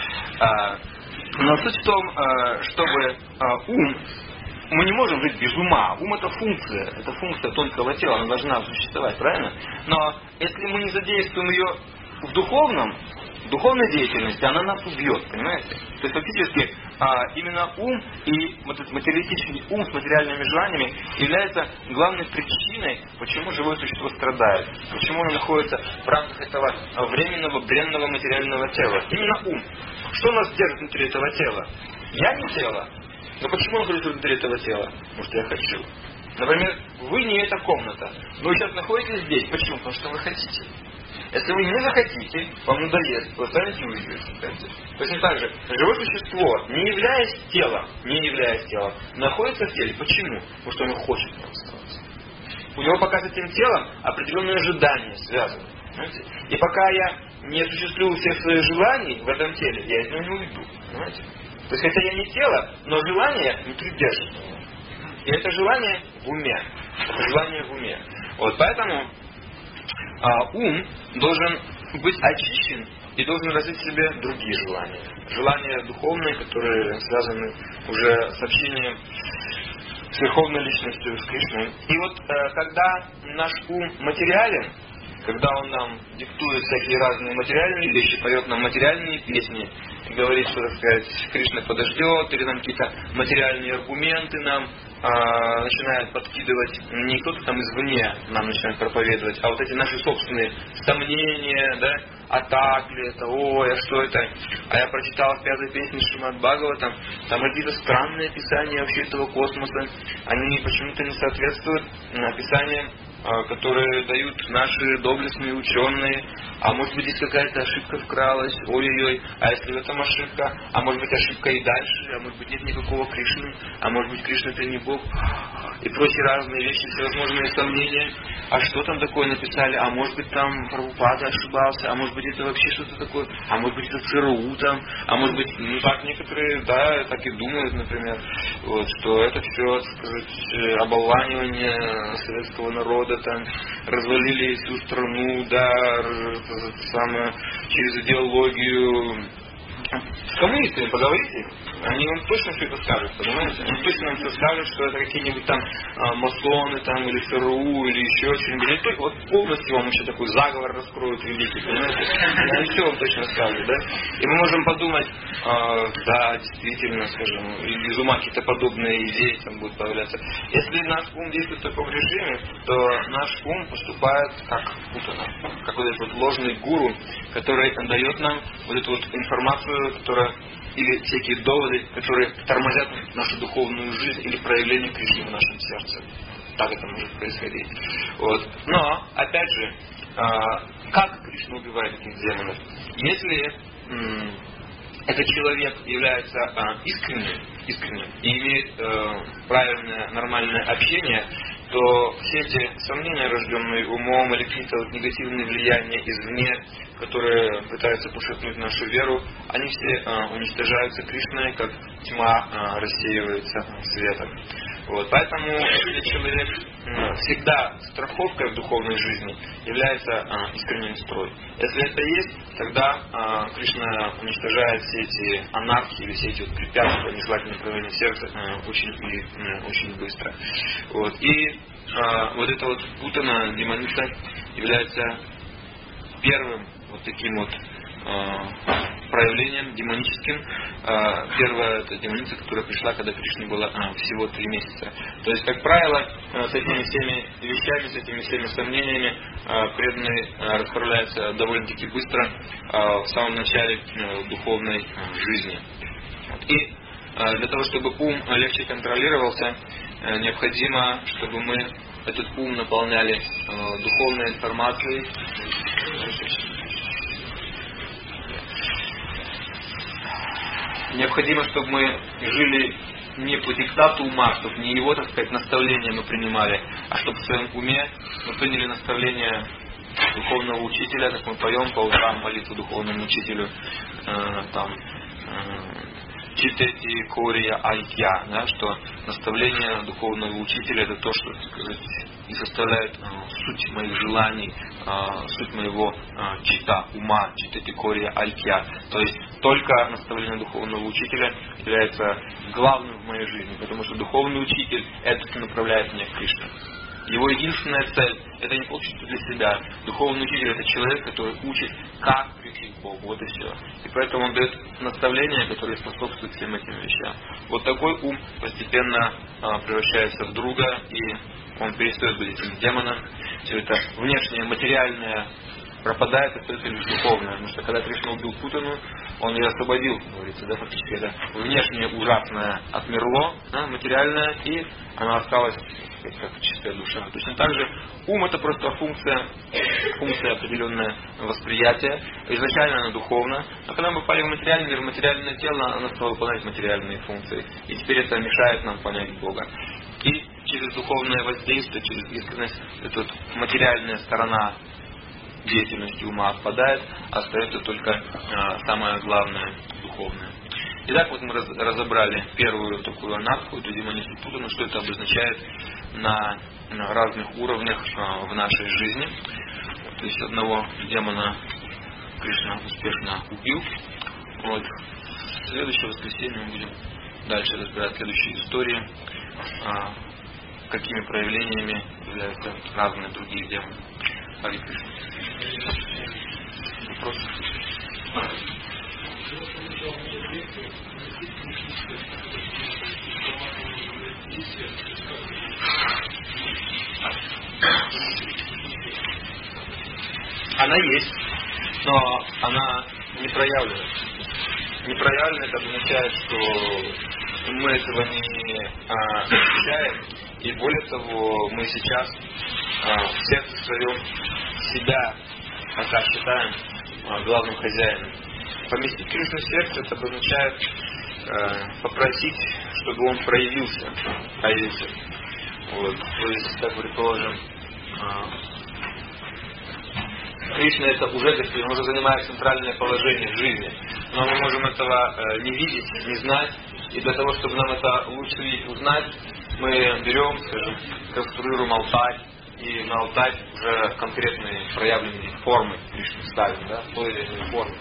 S1: Но суть в том, чтобы ум, мы не можем жить без ума. Ум — это функция, это функция тонкого тела, она должна существовать, правильно? Но если мы не задействуем ее в духовном, в духовной деятельности, она нас убьет, понимаете? То есть фактически именно ум и материалистический ум с материальными желаниями является главной причиной, почему живое существо страдает, почему оно находится в рамках этого временного, бренного материального тела. Именно ум. Что нас держит внутри этого тела? Я не тело. Но почему он находится внутри этого тела? Потому что я хочу. Например, вы не эта комната, но вы сейчас находитесь здесь. Почему? Потому что вы хотите. Если вы не захотите, вам надоест, вы станете и уйдете. Точно так же, живое существо, не являясь телом, не являясь телом, находится в теле. Почему? Потому что оно хочет там оставаться. У него пока с этим телом определенные ожидания связаны. Понимаете? И пока я не осуществлю всех своих желаний в этом теле, я из него не уйду. Понимаете? То есть, хотя я не тело, но желание внутри держит. И это желание в уме. Это желание в уме. Вот поэтому а, ум должен быть очищен и должен развить в себе другие желания. Желания духовные, которые связаны уже с общением с Верховной Личностью, с Кришной. И вот э, когда наш ум материален, когда он нам диктует всякие разные материальные вещи, поет нам материальные песни, и говорит, что, так сказать, Кришна подождет, или нам какие-то материальные аргументы нам а, начинает подкидывать, не кто-то там извне нам начинает проповедовать, а вот эти наши собственные сомнения, да, а так ли это, ой, а что это, а я прочитал в пятой песне Шримад Бхагаватам, там какие-то странные описания вообще этого космоса, они почему-то не соответствуют описаниям которые дают наши доблестные ученые, а может быть здесь какая-то ошибка вкралась, ой-ой-ой, а если в этом ошибка, а может быть ошибка и дальше, а может быть нет никакого Кришны, а может быть Кришна это не Бог, и прочие разные вещи, всевозможные сомнения, а что там такое написали, а может быть там Прабхупада ошибался, а может быть это вообще что-то такое, а может быть это ЦРУ там, а может быть, ну так некоторые, да, так и думают, например, вот, что это все, так сказать, оболванивание советского народа, там, развалили всю страну, да, самое, через идеологию. С коммунистами поговорите, они вам точно все это скажут, понимаете? Они точно вам все скажут, что это какие-нибудь там а, масоны, там, или ЦРУ, или еще что-нибудь. Или только вот полностью вам еще такой заговор раскроют великий, понимаете? Они все вам точно скажут, да? И мы можем подумать, а, да, действительно, скажем, из ума какие-то подобные идеи там будут появляться. Если наш ум действует в таком режиме, то наш ум поступает как путано, как вот этот вот ложный гуру, который дает нам вот эту вот информацию, которая, или всякие доводы, которые тормозят нашу духовную жизнь или проявление Кришны в нашем сердце. Так это может происходить. Вот. Но, опять же, как Кришна убивает этих демонов? Если м- этот человек является а, искренним, искренним и имеет а, правильное, нормальное общение, то все эти сомнения, рожденные умом, или какие-то вот негативные влияния извне, которые пытаются пошатнуть нашу веру, они все а, уничтожаются Кришной, как тьма а, рассеивается светом. Вот. Поэтому если человек а, всегда страховкой в духовной жизни является а, искренний строй. Если это есть, тогда а, Кришна уничтожает все эти анархии или все эти вот препятствия, нежелательные проявления сердца а, очень, и, а, очень быстро. Вот. И а, вот эта вот путана, демоница, является первым вот таким вот э, проявлением демоническим. Э, первая это демоница, которая пришла, когда Кришне было э, всего три месяца. То есть, как правило, э, с этими всеми вещами, с этими всеми сомнениями э, преданные э, расправляются довольно-таки быстро э, в самом начале э, духовной э, жизни. И э, для того, чтобы ум легче контролировался, э, необходимо, чтобы мы этот ум наполняли э, духовной информацией. Необходимо, чтобы мы жили не по диктату ума, чтобы не его, так сказать, наставления мы принимали, а чтобы в своем уме мы приняли наставление духовного учителя, как мы поем по утрам молитву духовному учителю, э, там, э, читайте кория айкья, да, что наставление духовного учителя это то, что, так сказать, и составляет э, суть моих желаний, э, суть моего э, чита, ума, читайте кория айкья. То есть только наставление духовного учителя является главным в моей жизни, потому что духовный учитель это что направляет меня к Кришне. Его единственная цель – это не получить для себя. Духовный учитель – это человек, который учит, как прийти к Богу. Вот и все. И поэтому он дает наставления, которые способствуют всем этим вещам. Вот такой ум постепенно а, превращается в друга, и он перестает быть этим демоном. Все это внешнее, материальное пропадает, и только лишь духовное. Потому что когда Кришна убил Путану, он ее освободил, говорится, да, фактически это внешнее ужасное отмерло, да, материальное, и оно осталось как чистая душа. Точно так же ум это просто функция, функция определенное восприятия. Изначально она духовна, а когда мы попали в материальный мир, в материальное тело, оно стало выполнять материальные функции. И теперь это мешает нам понять Бога. И через духовное воздействие, через искренность, эта вот материальная сторона деятельности ума отпадает, остается только а, самое главное духовное. Итак, вот мы раз, разобрали первую такую анарху, эту демоницу Путану, что это обозначает на, на разных уровнях а, в нашей жизни. То есть одного демона Кришна успешно убил. Вот. В следующее воскресенье мы будем дальше разбирать следующие истории, а, какими проявлениями являются разные другие демоны. Хари Кришна. Вопросы? Она есть, но она не проявлена. Не проявлена это означает, что мы этого не а, ощущаем, и более того, мы сейчас
S2: в сердце своем себя, пока считаем главным хозяином. Поместить Кришну в сердце, это обозначает э, попросить, чтобы он проявился. проявился. Вот. То есть, как предположим, э, Кришна это уже Господь, он уже занимает центральное положение в жизни. Но мы можем этого э, не видеть, не знать. И для того, чтобы нам это лучше видеть, узнать, мы берем, скажем, конструируем алтарь. И на алтарь уже конкретные проявленные формы Кришны ставим, да, той или иной формы.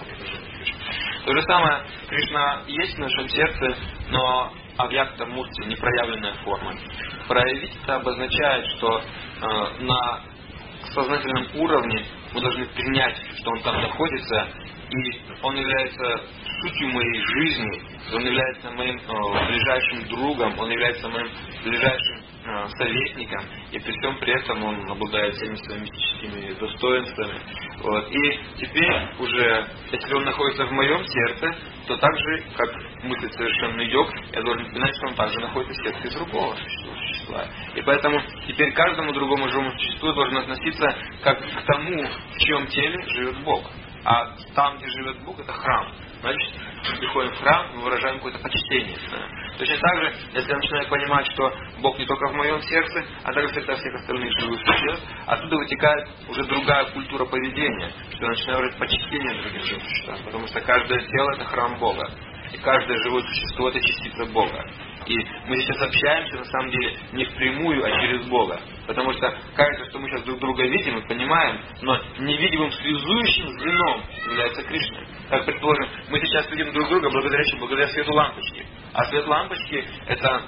S2: То же самое, Кришна есть в нашем сердце, но авьякта мурти, непроявленная форма. Проявить это обозначает, что э, на сознательном уровне мы должны принять, что он там находится, и он является сутью моей жизни, он является моим э, ближайшим другом, он является моим ближайшим э, советником, и при всем при этом он обладает всеми своими мистическими достоинствами. Вот. И теперь уже, если он находится в моем сердце, то так же, как мыслит совершенный йог, я должен знать, что он также находится в сердце другого существа. И поэтому теперь каждому другому живому существу должен относиться как к тому, в чьем теле живет Бог. А там, где живет Бог, это храм. Значит, мы приходим в храм, мы выражаем какое-то почтение. Да? Точно так же, если я начинаю понимать, что Бог не только в моем сердце, а также в сердцах всех остальных живых существ, оттуда вытекает уже другая культура поведения, что я начинаю выражать почтение другим живым существам. Потому что каждое тело — это храм Бога. И каждое живое существо — это частица Бога. И мы сейчас общаемся, на самом деле, не впрямую, а через Бога. Потому что кажется, что мы сейчас друг друга видим и понимаем, но невидимым связующим звеном является Кришна. Как предположим, мы сейчас видим друг друга благодаря, благодаря свету лампочки. А свет лампочки — это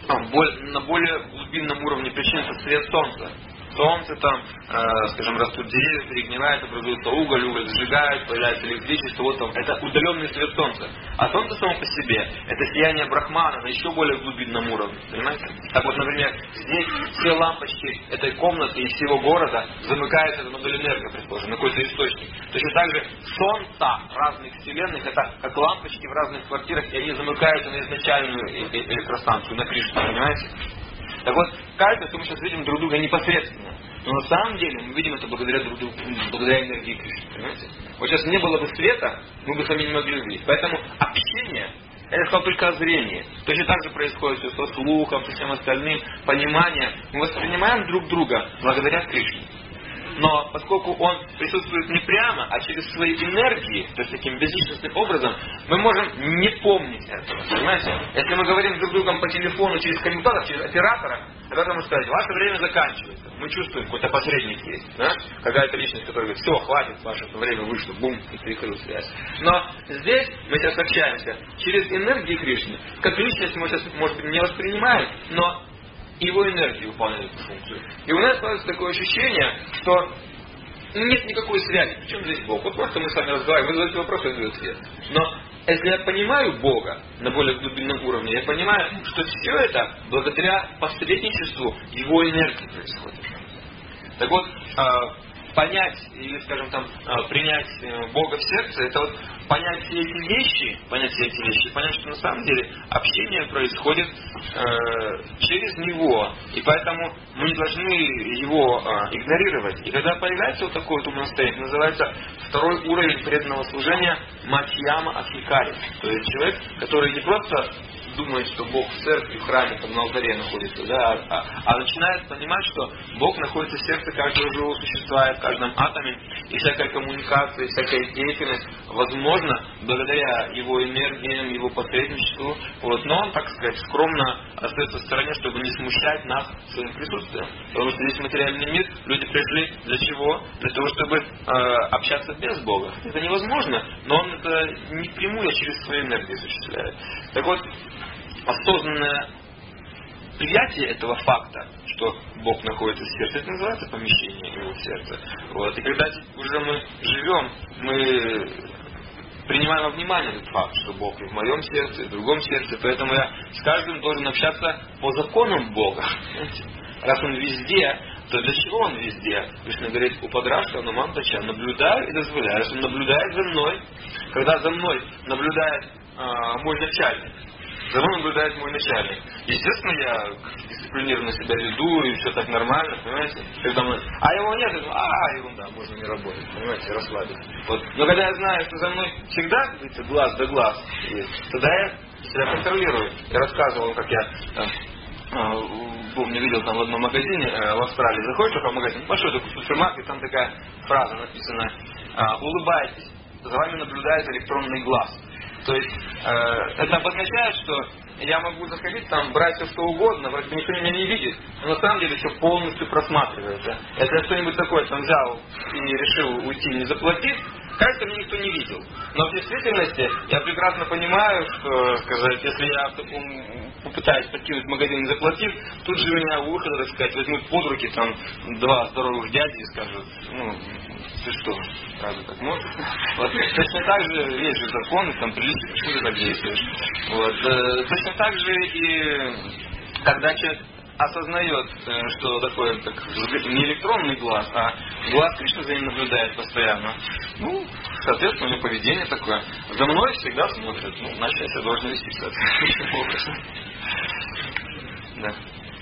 S2: на более глубинном уровне причина — это свет солнца. Солнце там, э, скажем, растут деревья, перегнивает, образуется уголь, уголь сжигает, появляется электричество, вот там. Это удаленный свет солнца. А солнце само по себе — это сияние Брахмана на еще более глубинном уровне. Понимаете? Так вот, например, здесь все лампочки этой комнаты и всего города замыкаются на ноль энерго, предположим, на какой-то источник. Точно так же солнца разных вселенных — это как лампочки в разных квартирах, и они замыкаются на изначальную электростанцию, на Кришну, понимаете? Так вот, кажется, что мы сейчас видим друг друга непосредственно. Но на самом деле мы видим это благодаря друг другу, благодаря энергии Кришны. Понимаете? Вот сейчас не было бы света, мы бы сами не могли увидеть. Поэтому общение — это сказал только о зрении. Точно так же происходит все со слухом, со всем остальным, понимание. Мы воспринимаем друг друга благодаря Кришне. Но поскольку он присутствует не прямо, а через свои энергии, то есть таким безличностным образом, мы можем не помнить этого. Понимаете? Если мы говорим друг с другом по телефону через коммутатор, через оператора, тогда можно сказать: ваше время заканчивается. Мы чувствуем, какой-то посредник есть. Да? Какая-то личность, которая говорит: все, хватит, ваше время вышло, бум, и перекрыл связь. Но здесь мы сейчас общаемся через энергии Кришны. Как личность мы сейчас, может быть, не воспринимаем, но его энергия выполняет эту функцию. И у нас складывается такое ощущение, что нет никакой связи. Причем здесь Бог? Вот просто мы с вами разговариваем, вы задаете вопрос, я задаю ответ. Но если я понимаю Бога на более глубинном уровне, я понимаю, что все это благодаря посредничеству его энергии происходит. Так вот, понять, или, скажем там, принять Бога в сердце, это вот понять все эти вещи, понять все эти вещи, понять, что на самом деле общение происходит э, через Него, и поэтому мы не должны его э, игнорировать. И когда появляется вот такое вот умонастроение, называется второй уровень преданного служения Мадхьяма Адхикари. То есть человек, который не просто думает, что Бог в церкви, в храме, там на алтаре находится, да, а, а начинает понимать, что Бог находится в сердце каждого живого существа, в каждом атоме, и всякая коммуникация, всякая деятельность возможна благодаря его энергиям, его посредничеству. Вот. Но он, так сказать, скромно остается в стороне, чтобы не смущать нас своим присутствием. Потому что здесь материальный мир, люди пришли для чего? Для того, чтобы э, общаться без Бога. Это невозможно, но он это не впрямую, а через свою энергию осуществляет. Так вот, осознанное приятие этого факта, что Бог находится в сердце, это называется помещение его в сердце. Вот. И когда уже мы живем, мы принимаем во внимание этот факт, что Бог и в моем сердце, и в другом сердце, поэтому я с каждым должен общаться по законам Бога. Раз Он везде, то для чего Он везде? Кришна говорит: упадрашта намантача, наблюдаю и дозволяю. Раз Он наблюдает за мной, когда за мной наблюдает э, мой начальник, За мной наблюдает мой начальник. Естественно, я дисциплинированно себя веду, и все так нормально, понимаете? Когда мы... А его нет, я думаю, а, ерунда, можно не работать, понимаете, расслабиться. Вот. Но когда я знаю, что за мной всегда, как говорится, глаз да глаз есть, тогда я себя контролирую. Я рассказывал, как я там, помню, видел там в одном магазине э, в Австралии, заходишь в магазин, большой такой супермаркет, там такая фраза написана: улыбайтесь, за вами наблюдает электронный глаз. То есть э, это обозначает, что я могу заходить там, брать все что угодно, вроде бы никто меня не видит, но на самом деле все полностью просматривается. Если я что-нибудь такое там взял и решил уйти, не заплатив, кажется, меня никто не видел. Но в действительности я прекрасно понимаю, что, сказать, если я в таком попытаюсь покинуть магазин, не заплатив, тут же меня у выхода, так сказать, возьмут под руки там два здоровых дяди и скажут: ну, ты что, правда так можешь? Вот. Точно так же есть же законы, там приличие, почему ты так действуешь. Вот. Точно так же и когда человек осознает, что такое так, не электронный глаз, а глаз Кришны за ним наблюдает постоянно. Ну, соответственно, у него поведение такое. За мной всегда смотрят. Ну, значит, я себя должен вести, соответственно, образом. Да.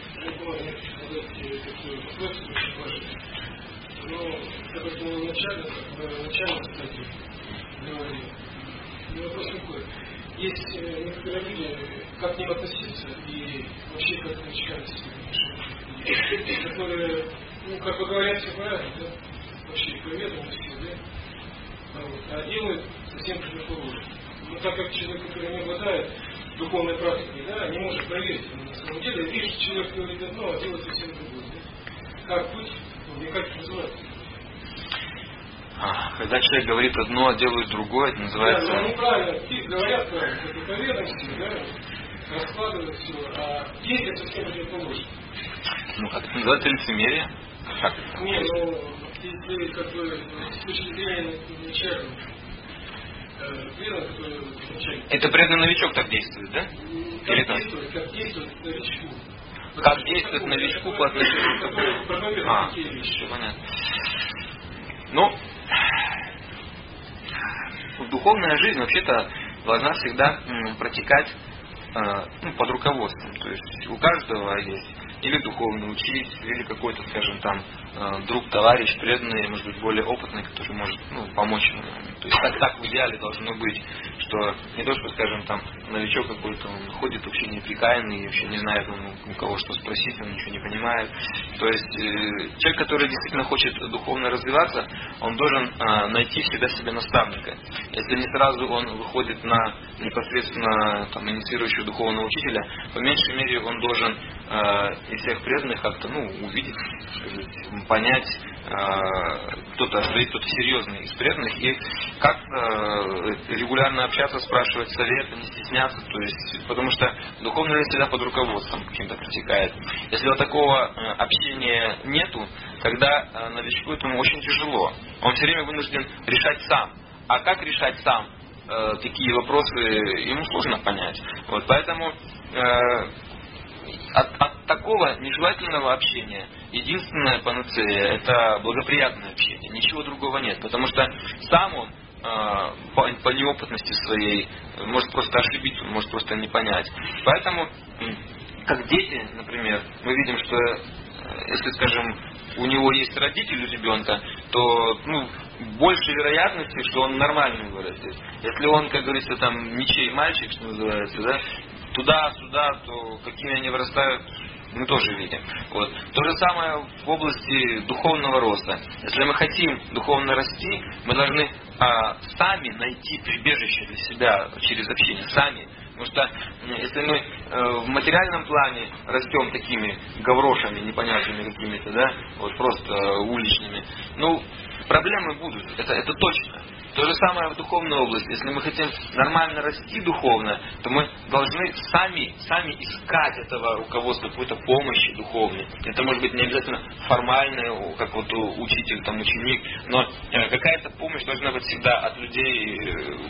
S3: Но, как это было начально, начально, кстати, говорили, вопрос такой. Есть некоторые люди, как к ним относиться и вообще как начинать с ними, которые, ну, как бы говорят, все правильно, да? Вообще поверят все, да? Вот. А делают совсем противоположно. Но так как человек, который не обладает духовной практикой, да, не может проверить на самом деле, видишь, что человек говорит одно, а делает совсем другое. Да? Как быть? Ну, как это называется?
S1: А, когда человек говорит одно, а делает другое, это называется...
S3: Да, но неправильно, все говорят правильно, как и поверхности, да, раскладывают все, а действия совсем противоположно.
S1: Ну, как это называется, лицемерие? Как это?
S3: Не, ну, если как бы с точки зрения начальника, преданный, который начальник...
S1: Это преданный новичок так действует, да?
S3: Как
S1: Или
S3: действует, как действует новичку.
S1: Как действует новичку по отношению к такому?
S3: Проповедует
S1: А,
S3: такие вещи.
S1: понятно. Ну, духовная жизнь вообще-то должна всегда м, протекать э, ну, под руководством. То есть у каждого есть или духовный учитель, или какой-то, скажем, там, э, друг, товарищ, преданный, может быть, более опытный, который может ну, помочь ему. То есть так, так в идеале должно быть, что не то, что, скажем, там, новичок какой-то, он ходит вообще неприкаянный, вообще не знает, ну, у кого что спросить, он ничего не понимает. То есть э, человек, который действительно хочет духовно развиваться, он должен э, найти в себя себе наставника. Если не сразу он выходит на непосредственно там, инициирующего духовного учителя, по меньшей мере он должен э, из всех преданных как-то ну, увидеть, сказать, понять, э, кто-то стоит, кто-то серьезный из преданных, и как э, регулярно общаться, спрашивать совета, не стесняться, то есть, потому что духовная жизнь всегда под руководством каким-то протекает. Если вот такого э, общения нету, тогда э, новичку этому очень тяжело. Он все время вынужден решать сам. А как решать сам э, такие вопросы, ему сложно понять. Вот, поэтому э, от, от такого нежелательного общения единственная панацея — это благоприятное общение. Ничего другого нет. Потому что сам он э, по, по неопытности своей может просто ошибиться, может просто не понять. Поэтому, как дети, например, мы видим, что э, если, скажем, у него есть родитель у ребенка, то ну, больше вероятности, что он нормальный вырастет. Если он, как говорится, там ничей мальчик, что называется, да, туда-сюда, то какими они вырастают, мы тоже видим. Вот. То же самое в области духовного роста. Если мы хотим духовно расти, мы должны а, сами найти прибежище для себя через общение. Сами. Потому что если мы э, в материальном плане растем такими гаврошами непонятными какими-то, да, вот просто э, уличными, ну, проблемы будут, это, это точно. То же самое в духовной области. Если мы хотим нормально расти духовно, то мы должны сами, сами искать этого руководства, какой-то помощи духовной. Это может быть не обязательно формальная, как вот учитель, там, ученик, но какая-то помощь должна быть всегда от людей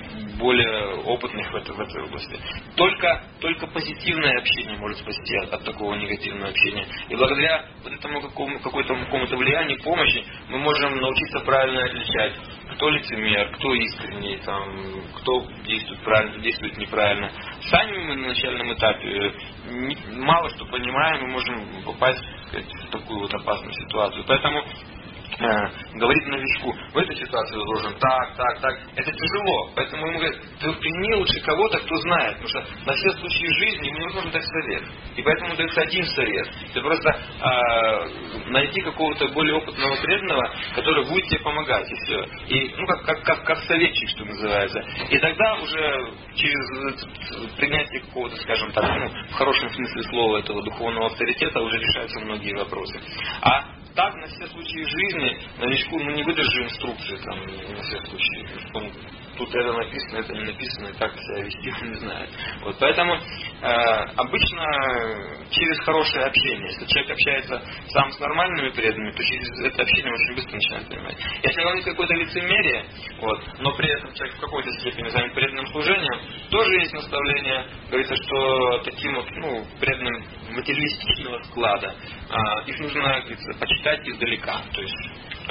S1: более опытных в этой, в этой области. Только, только позитивное общение может спасти от, от такого негативного общения. И благодаря вот этому какому, какой-то, какому-то влиянию, помощи, мы можем научиться правильно отличать, кто лицемер,
S2: кто искренний, там, кто действует правильно, кто действует неправильно. Сами мы на начальном этапе не, мало что понимаем, мы можем попасть, так сказать, в такую вот опасную ситуацию. Поэтому говорит новичку, в этой ситуации ты должен так, так, так. Это тяжело. Поэтому ему говорят, ты прими лучше кого-то, кто знает. Потому что на все случаи жизни ему невозможно дать совет. И поэтому дается один совет. Ты просто э, найти какого-то более опытного преданного, который будет тебе помогать. И все. И, ну, как, как, как, как советчик, что называется. И тогда уже через принятие какого-то, скажем так, ну, в хорошем смысле слова этого духовного авторитета уже решаются многие вопросы. А так, на все случаи жизни, новичку, ну, не выдержи инструкции, там, на все случаи. Он, тут это написано, это не написано, и так себя вести он не знает. Вот, поэтому э, обычно через хорошее общение. Если человек общается сам с нормальными преданными, то через это общение очень быстро начинает понимать. Если он есть какое-то лицемерие, вот, но при этом человек в какой-то степени занят преданным служением, тоже есть наставление, говорится, что таким вот, ну, преданным материалистичного склада, э, их нужно, говорится, почитать издалека. То есть,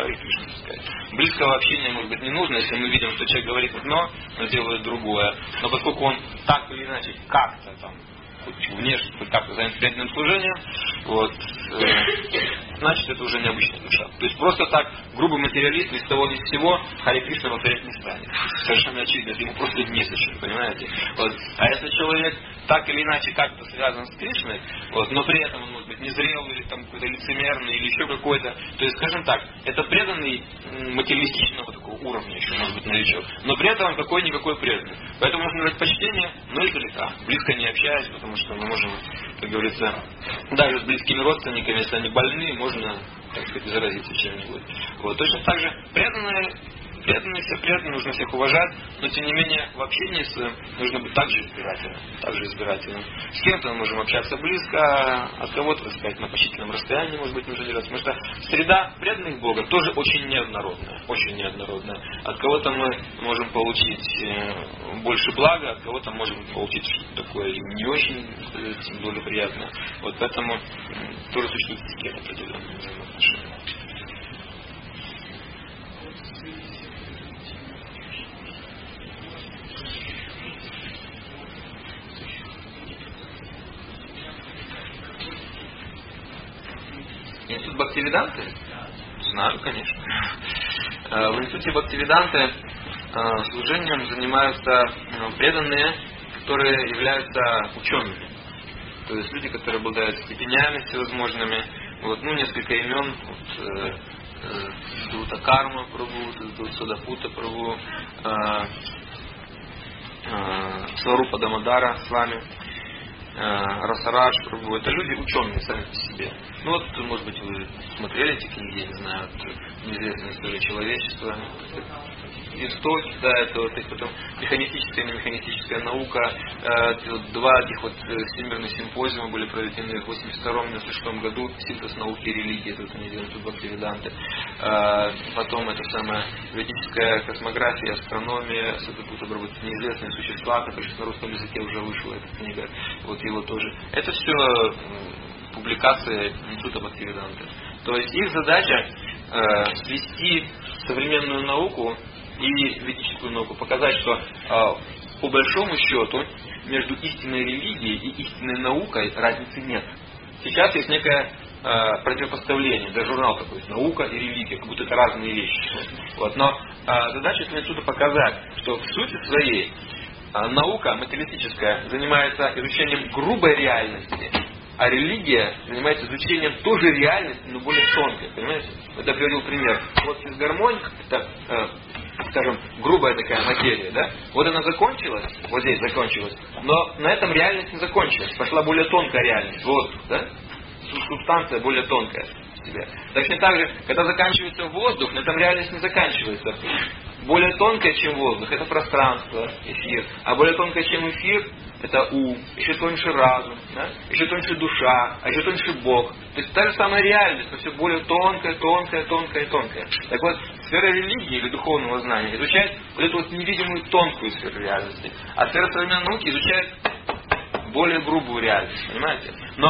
S2: близкого общения, может быть, не нужно, если мы видим, что человек говорит одно, но делает другое. Но поскольку он так или иначе как-то там, хоть внешне, хоть как-то занят преданным служением, вот, э, значит, это уже необычная душа. То есть просто так грубый материалист ни с того ни с сего Харе Кришна повторять не станет. Совершенно очевидно, это ему просто незачем, понимаете? Вот. А если человек так или иначе как-то связан с Кришной, вот, но при этом он может быть незрелый, или там какой-то лицемерный, или еще какой-то, то есть, скажем так, это преданный материалистичного такого уровня, еще может быть новичок, но при этом он какой-никакой преданный. Поэтому нужно дать почтение, но издалека, близко не общаясь, потому что мы можем, как говорится, даже с близкими родственниками, если они больны, можно, так сказать, заразиться чем-нибудь. Вот. Точно так же преданные, преданные, все преданные, нужно всех уважать, но тем не менее в общении с, нужно быть также избирательным. Также избирательным. С кем-то мы можем общаться близко, от кого-то, так сказать, на почтительном расстоянии, может быть, нужно держаться. Потому что среда преданных Бога тоже очень неоднородная. Очень неоднородная. От кого-то мы можем получить больше блага, от кого-то можем получить что-то такое не очень благоприятное. Вот поэтому тоже существует этикет определенных взаимоотношений. Институт Бхактивиданты? Знаю, конечно. В институте Бхактивиданты служением занимаются преданные, которые являются учеными. То есть люди, которые обладают степенями всевозможными. Вот, ну, несколько имен. Вот, э, Дута Карма Прабху, Судапута Прабху, э, э, Сварупа Дамодара с вами. Расарадж Прабху, это люди ученые сами по себе. Ну вот, может быть, вы смотрели эти книги, я не знаю, неизвестная история человечества, истоки, да, это вот их потом механистическая и немеханистическая наука. Э, вот два этих вот всемирных симпозиума были проведены в восемьдесят втором и девяносто шестом году, синтез науки и религии, это вот они делают тут Бхактивиданты. Э, потом это самая ведическая космография, астрономия, Садапута Прабху, неизвестные существа, который сейчас на русском языке уже вышла эта книга, вот его тоже. Это все публикации Института Бхактивиданты. То есть их задача э, свести современную науку и ведическую науку, показать, что э, по большому счету между истинной религией и истинной наукой разницы нет. Сейчас есть некое э, противопоставление, даже журнал такой, наука и религия, как будто это разные вещи. Вот. Но э, задача этого института показать, что в сути своей э, наука материалистическая занимается изучением грубой реальности, а религия занимается изучением тоже реальности, но более тонкой. Понимаете? Вот я приводил пример. Вот физгармония, это, э, скажем, грубая такая материя, да? Вот она закончилась, вот здесь закончилась, но на этом реальность не закончилась. Пошла более тонкая реальность, воздух, да? Субстанция более тонкая в себе. Точно так же, когда заканчивается воздух, на этом реальность не заканчивается. Более тонкая, чем воздух, это пространство, эфир. А более тонкая, чем эфир, это ум, еще тоньше разум, да? Еще тоньше душа, а еще тоньше Бог. То есть та же самая реальность, но все более тонкая, тонкая, тонкая, тонкая. Так вот, сфера религии или духовного знания изучает вот эту вот невидимую тонкую сферу реальности. А сфера современной науки изучает более грубую реальность, понимаете? Но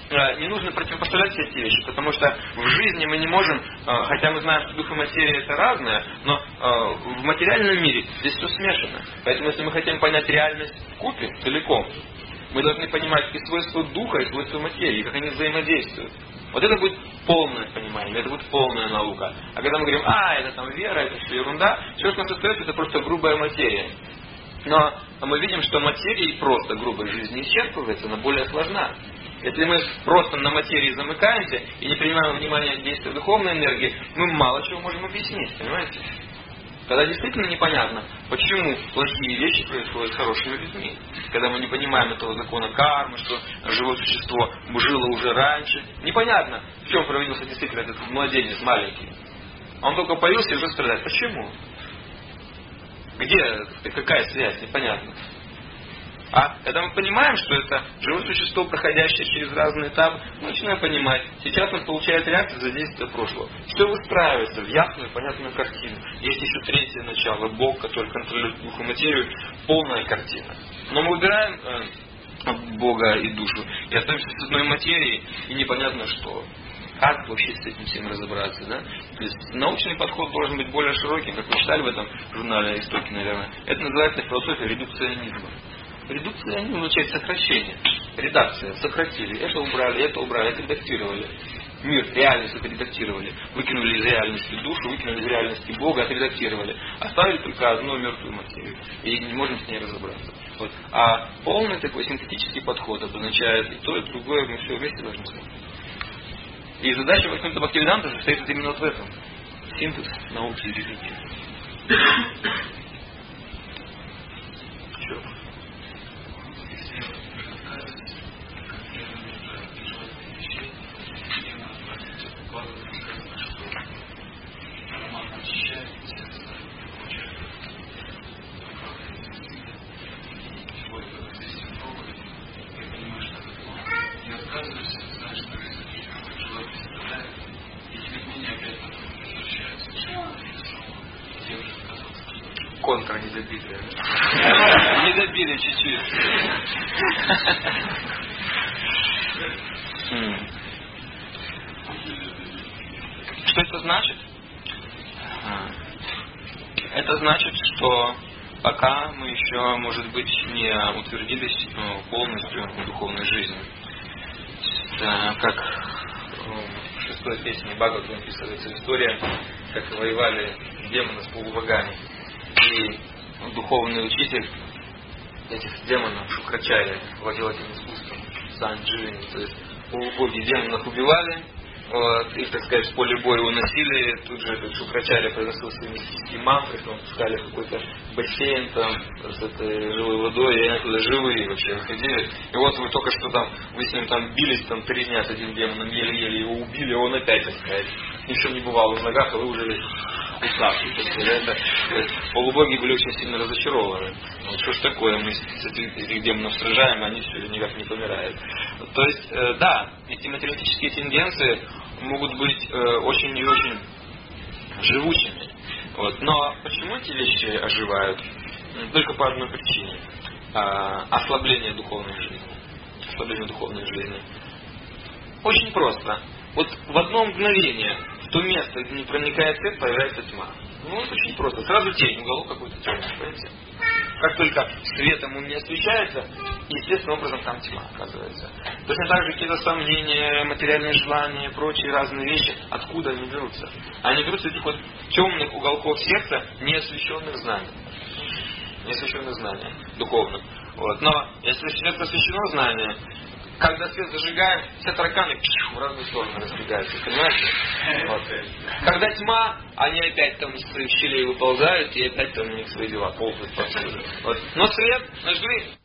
S2: не нужно противопоставлять все эти вещи, потому что в жизни мы не можем, хотя мы знаем, что дух и материя это разное, но в материальном мире здесь все смешано. Поэтому если мы хотим понять реальность вкупе, целиком, мы должны понимать и свойства духа, и свойства материи, как они взаимодействуют. Вот это будет полное понимание, это будет полная наука. А когда мы говорим, а, это там вера, это все ерунда, все, что нас остается, это просто грубая материя. Но мы видим, что материя и просто грубой жизни исчерпывается, она более сложна. Если мы просто на материи замыкаемся и не принимаем внимание действия духовной энергии, мы мало чего можем объяснить, понимаете? Когда действительно непонятно, почему плохие вещи происходят с хорошими людьми. Когда мы не понимаем этого закона кармы, что живое существо жило уже раньше. Непонятно, в чем провинился действительно этот младенец маленький. Он только появился и уже страдает. Почему? Где, какая связь? Непонятно. А когда мы понимаем, что это живое существо, проходящее через разные этапы, мы начинаем понимать, сейчас он получает реакцию за действие прошлого. Все выстраивается в ясную, понятную картину. Есть еще третье начало, Бог, который контролирует дух и материю, полная картина. Но мы убираем э, Бога и душу и остаемся с одной материей, и непонятно что. Как вообще с этим всем разобраться, да? То есть научный подход должен быть более широким, как вы читали в этом журнале «Истоки», наверное. Это называется философия редукционизма. Редукция не означает сокращение. Редакция. Сократили. Это убрали, это убрали, это редактировали. Мир, реальность отредактировали. Выкинули из реальности душу, выкинули из реальности Бога, отредактировали. Оставили только одну мертвую материю. И не можем с ней разобраться. Вот. А полный такой синтетический подход обозначает и то, и другое, мы все вместе должны смотреть. И задача Вайкунта Бхактивиданта состоит именно вот в этом. Синтез науки и религии. Что? Контра не добили. Не добили чуть-чуть. Что это значит? Это значит, что пока мы еще, может быть, не утвердились полностью в духовной жизни. Как в шестой песне Бхагаватам описывается история, как воевали демоны с полубогами. И духовный учитель этих демонов, Шукрачарья, владел этим искусством, Сандживини. То есть полубоги демонов убивали, вот, их, так сказать, в поле боя уносили. Тут же этот Шукрачарья произносил свои мистические мантры, там пускали в какой-то бассейн там, с этой живой водой, и они туда живые вообще выходили. И вот вы только что там, вы с ним там бились там три дня с этим демоном, еле-еле его убили, а он опять, так сказать, ничего не бывало в ногах, а вы уже весь уставший. Полубоги были очень сильно разочарованы. Вот что ж такое, мы с этих демонов сражаем, а они все никак не помирают. То есть, э, да, эти материалистические тенденции могут быть э, очень и очень живучими. Вот. Но почему эти вещи оживают? Только по одной причине. А, ослабление духовной жизни. Ослабление духовной жизни. Очень просто. Вот в одно мгновение в то место, где не проникает свет, появляется тьма. Ну, это очень просто. Сразу тень, уголок какой-то темный, понимаете? Как только светом он не освещается, естественным образом там тьма оказывается. Точно так же какие-то сомнения, материальные желания и прочие разные вещи, откуда они берутся? Они берутся из этих вот темных уголков сердца, неосвещенных знаний. Неосвещенных знаний духовных. Вот. Но если сердце освещено знание, когда свет зажигаем, все тараканы в разные стороны разбегаются, понимаете? Вот. Когда тьма, они опять там из своих щелей выползают, и опять там у них свои дела ползают повсюду. Вот. Но свет, наш говорит,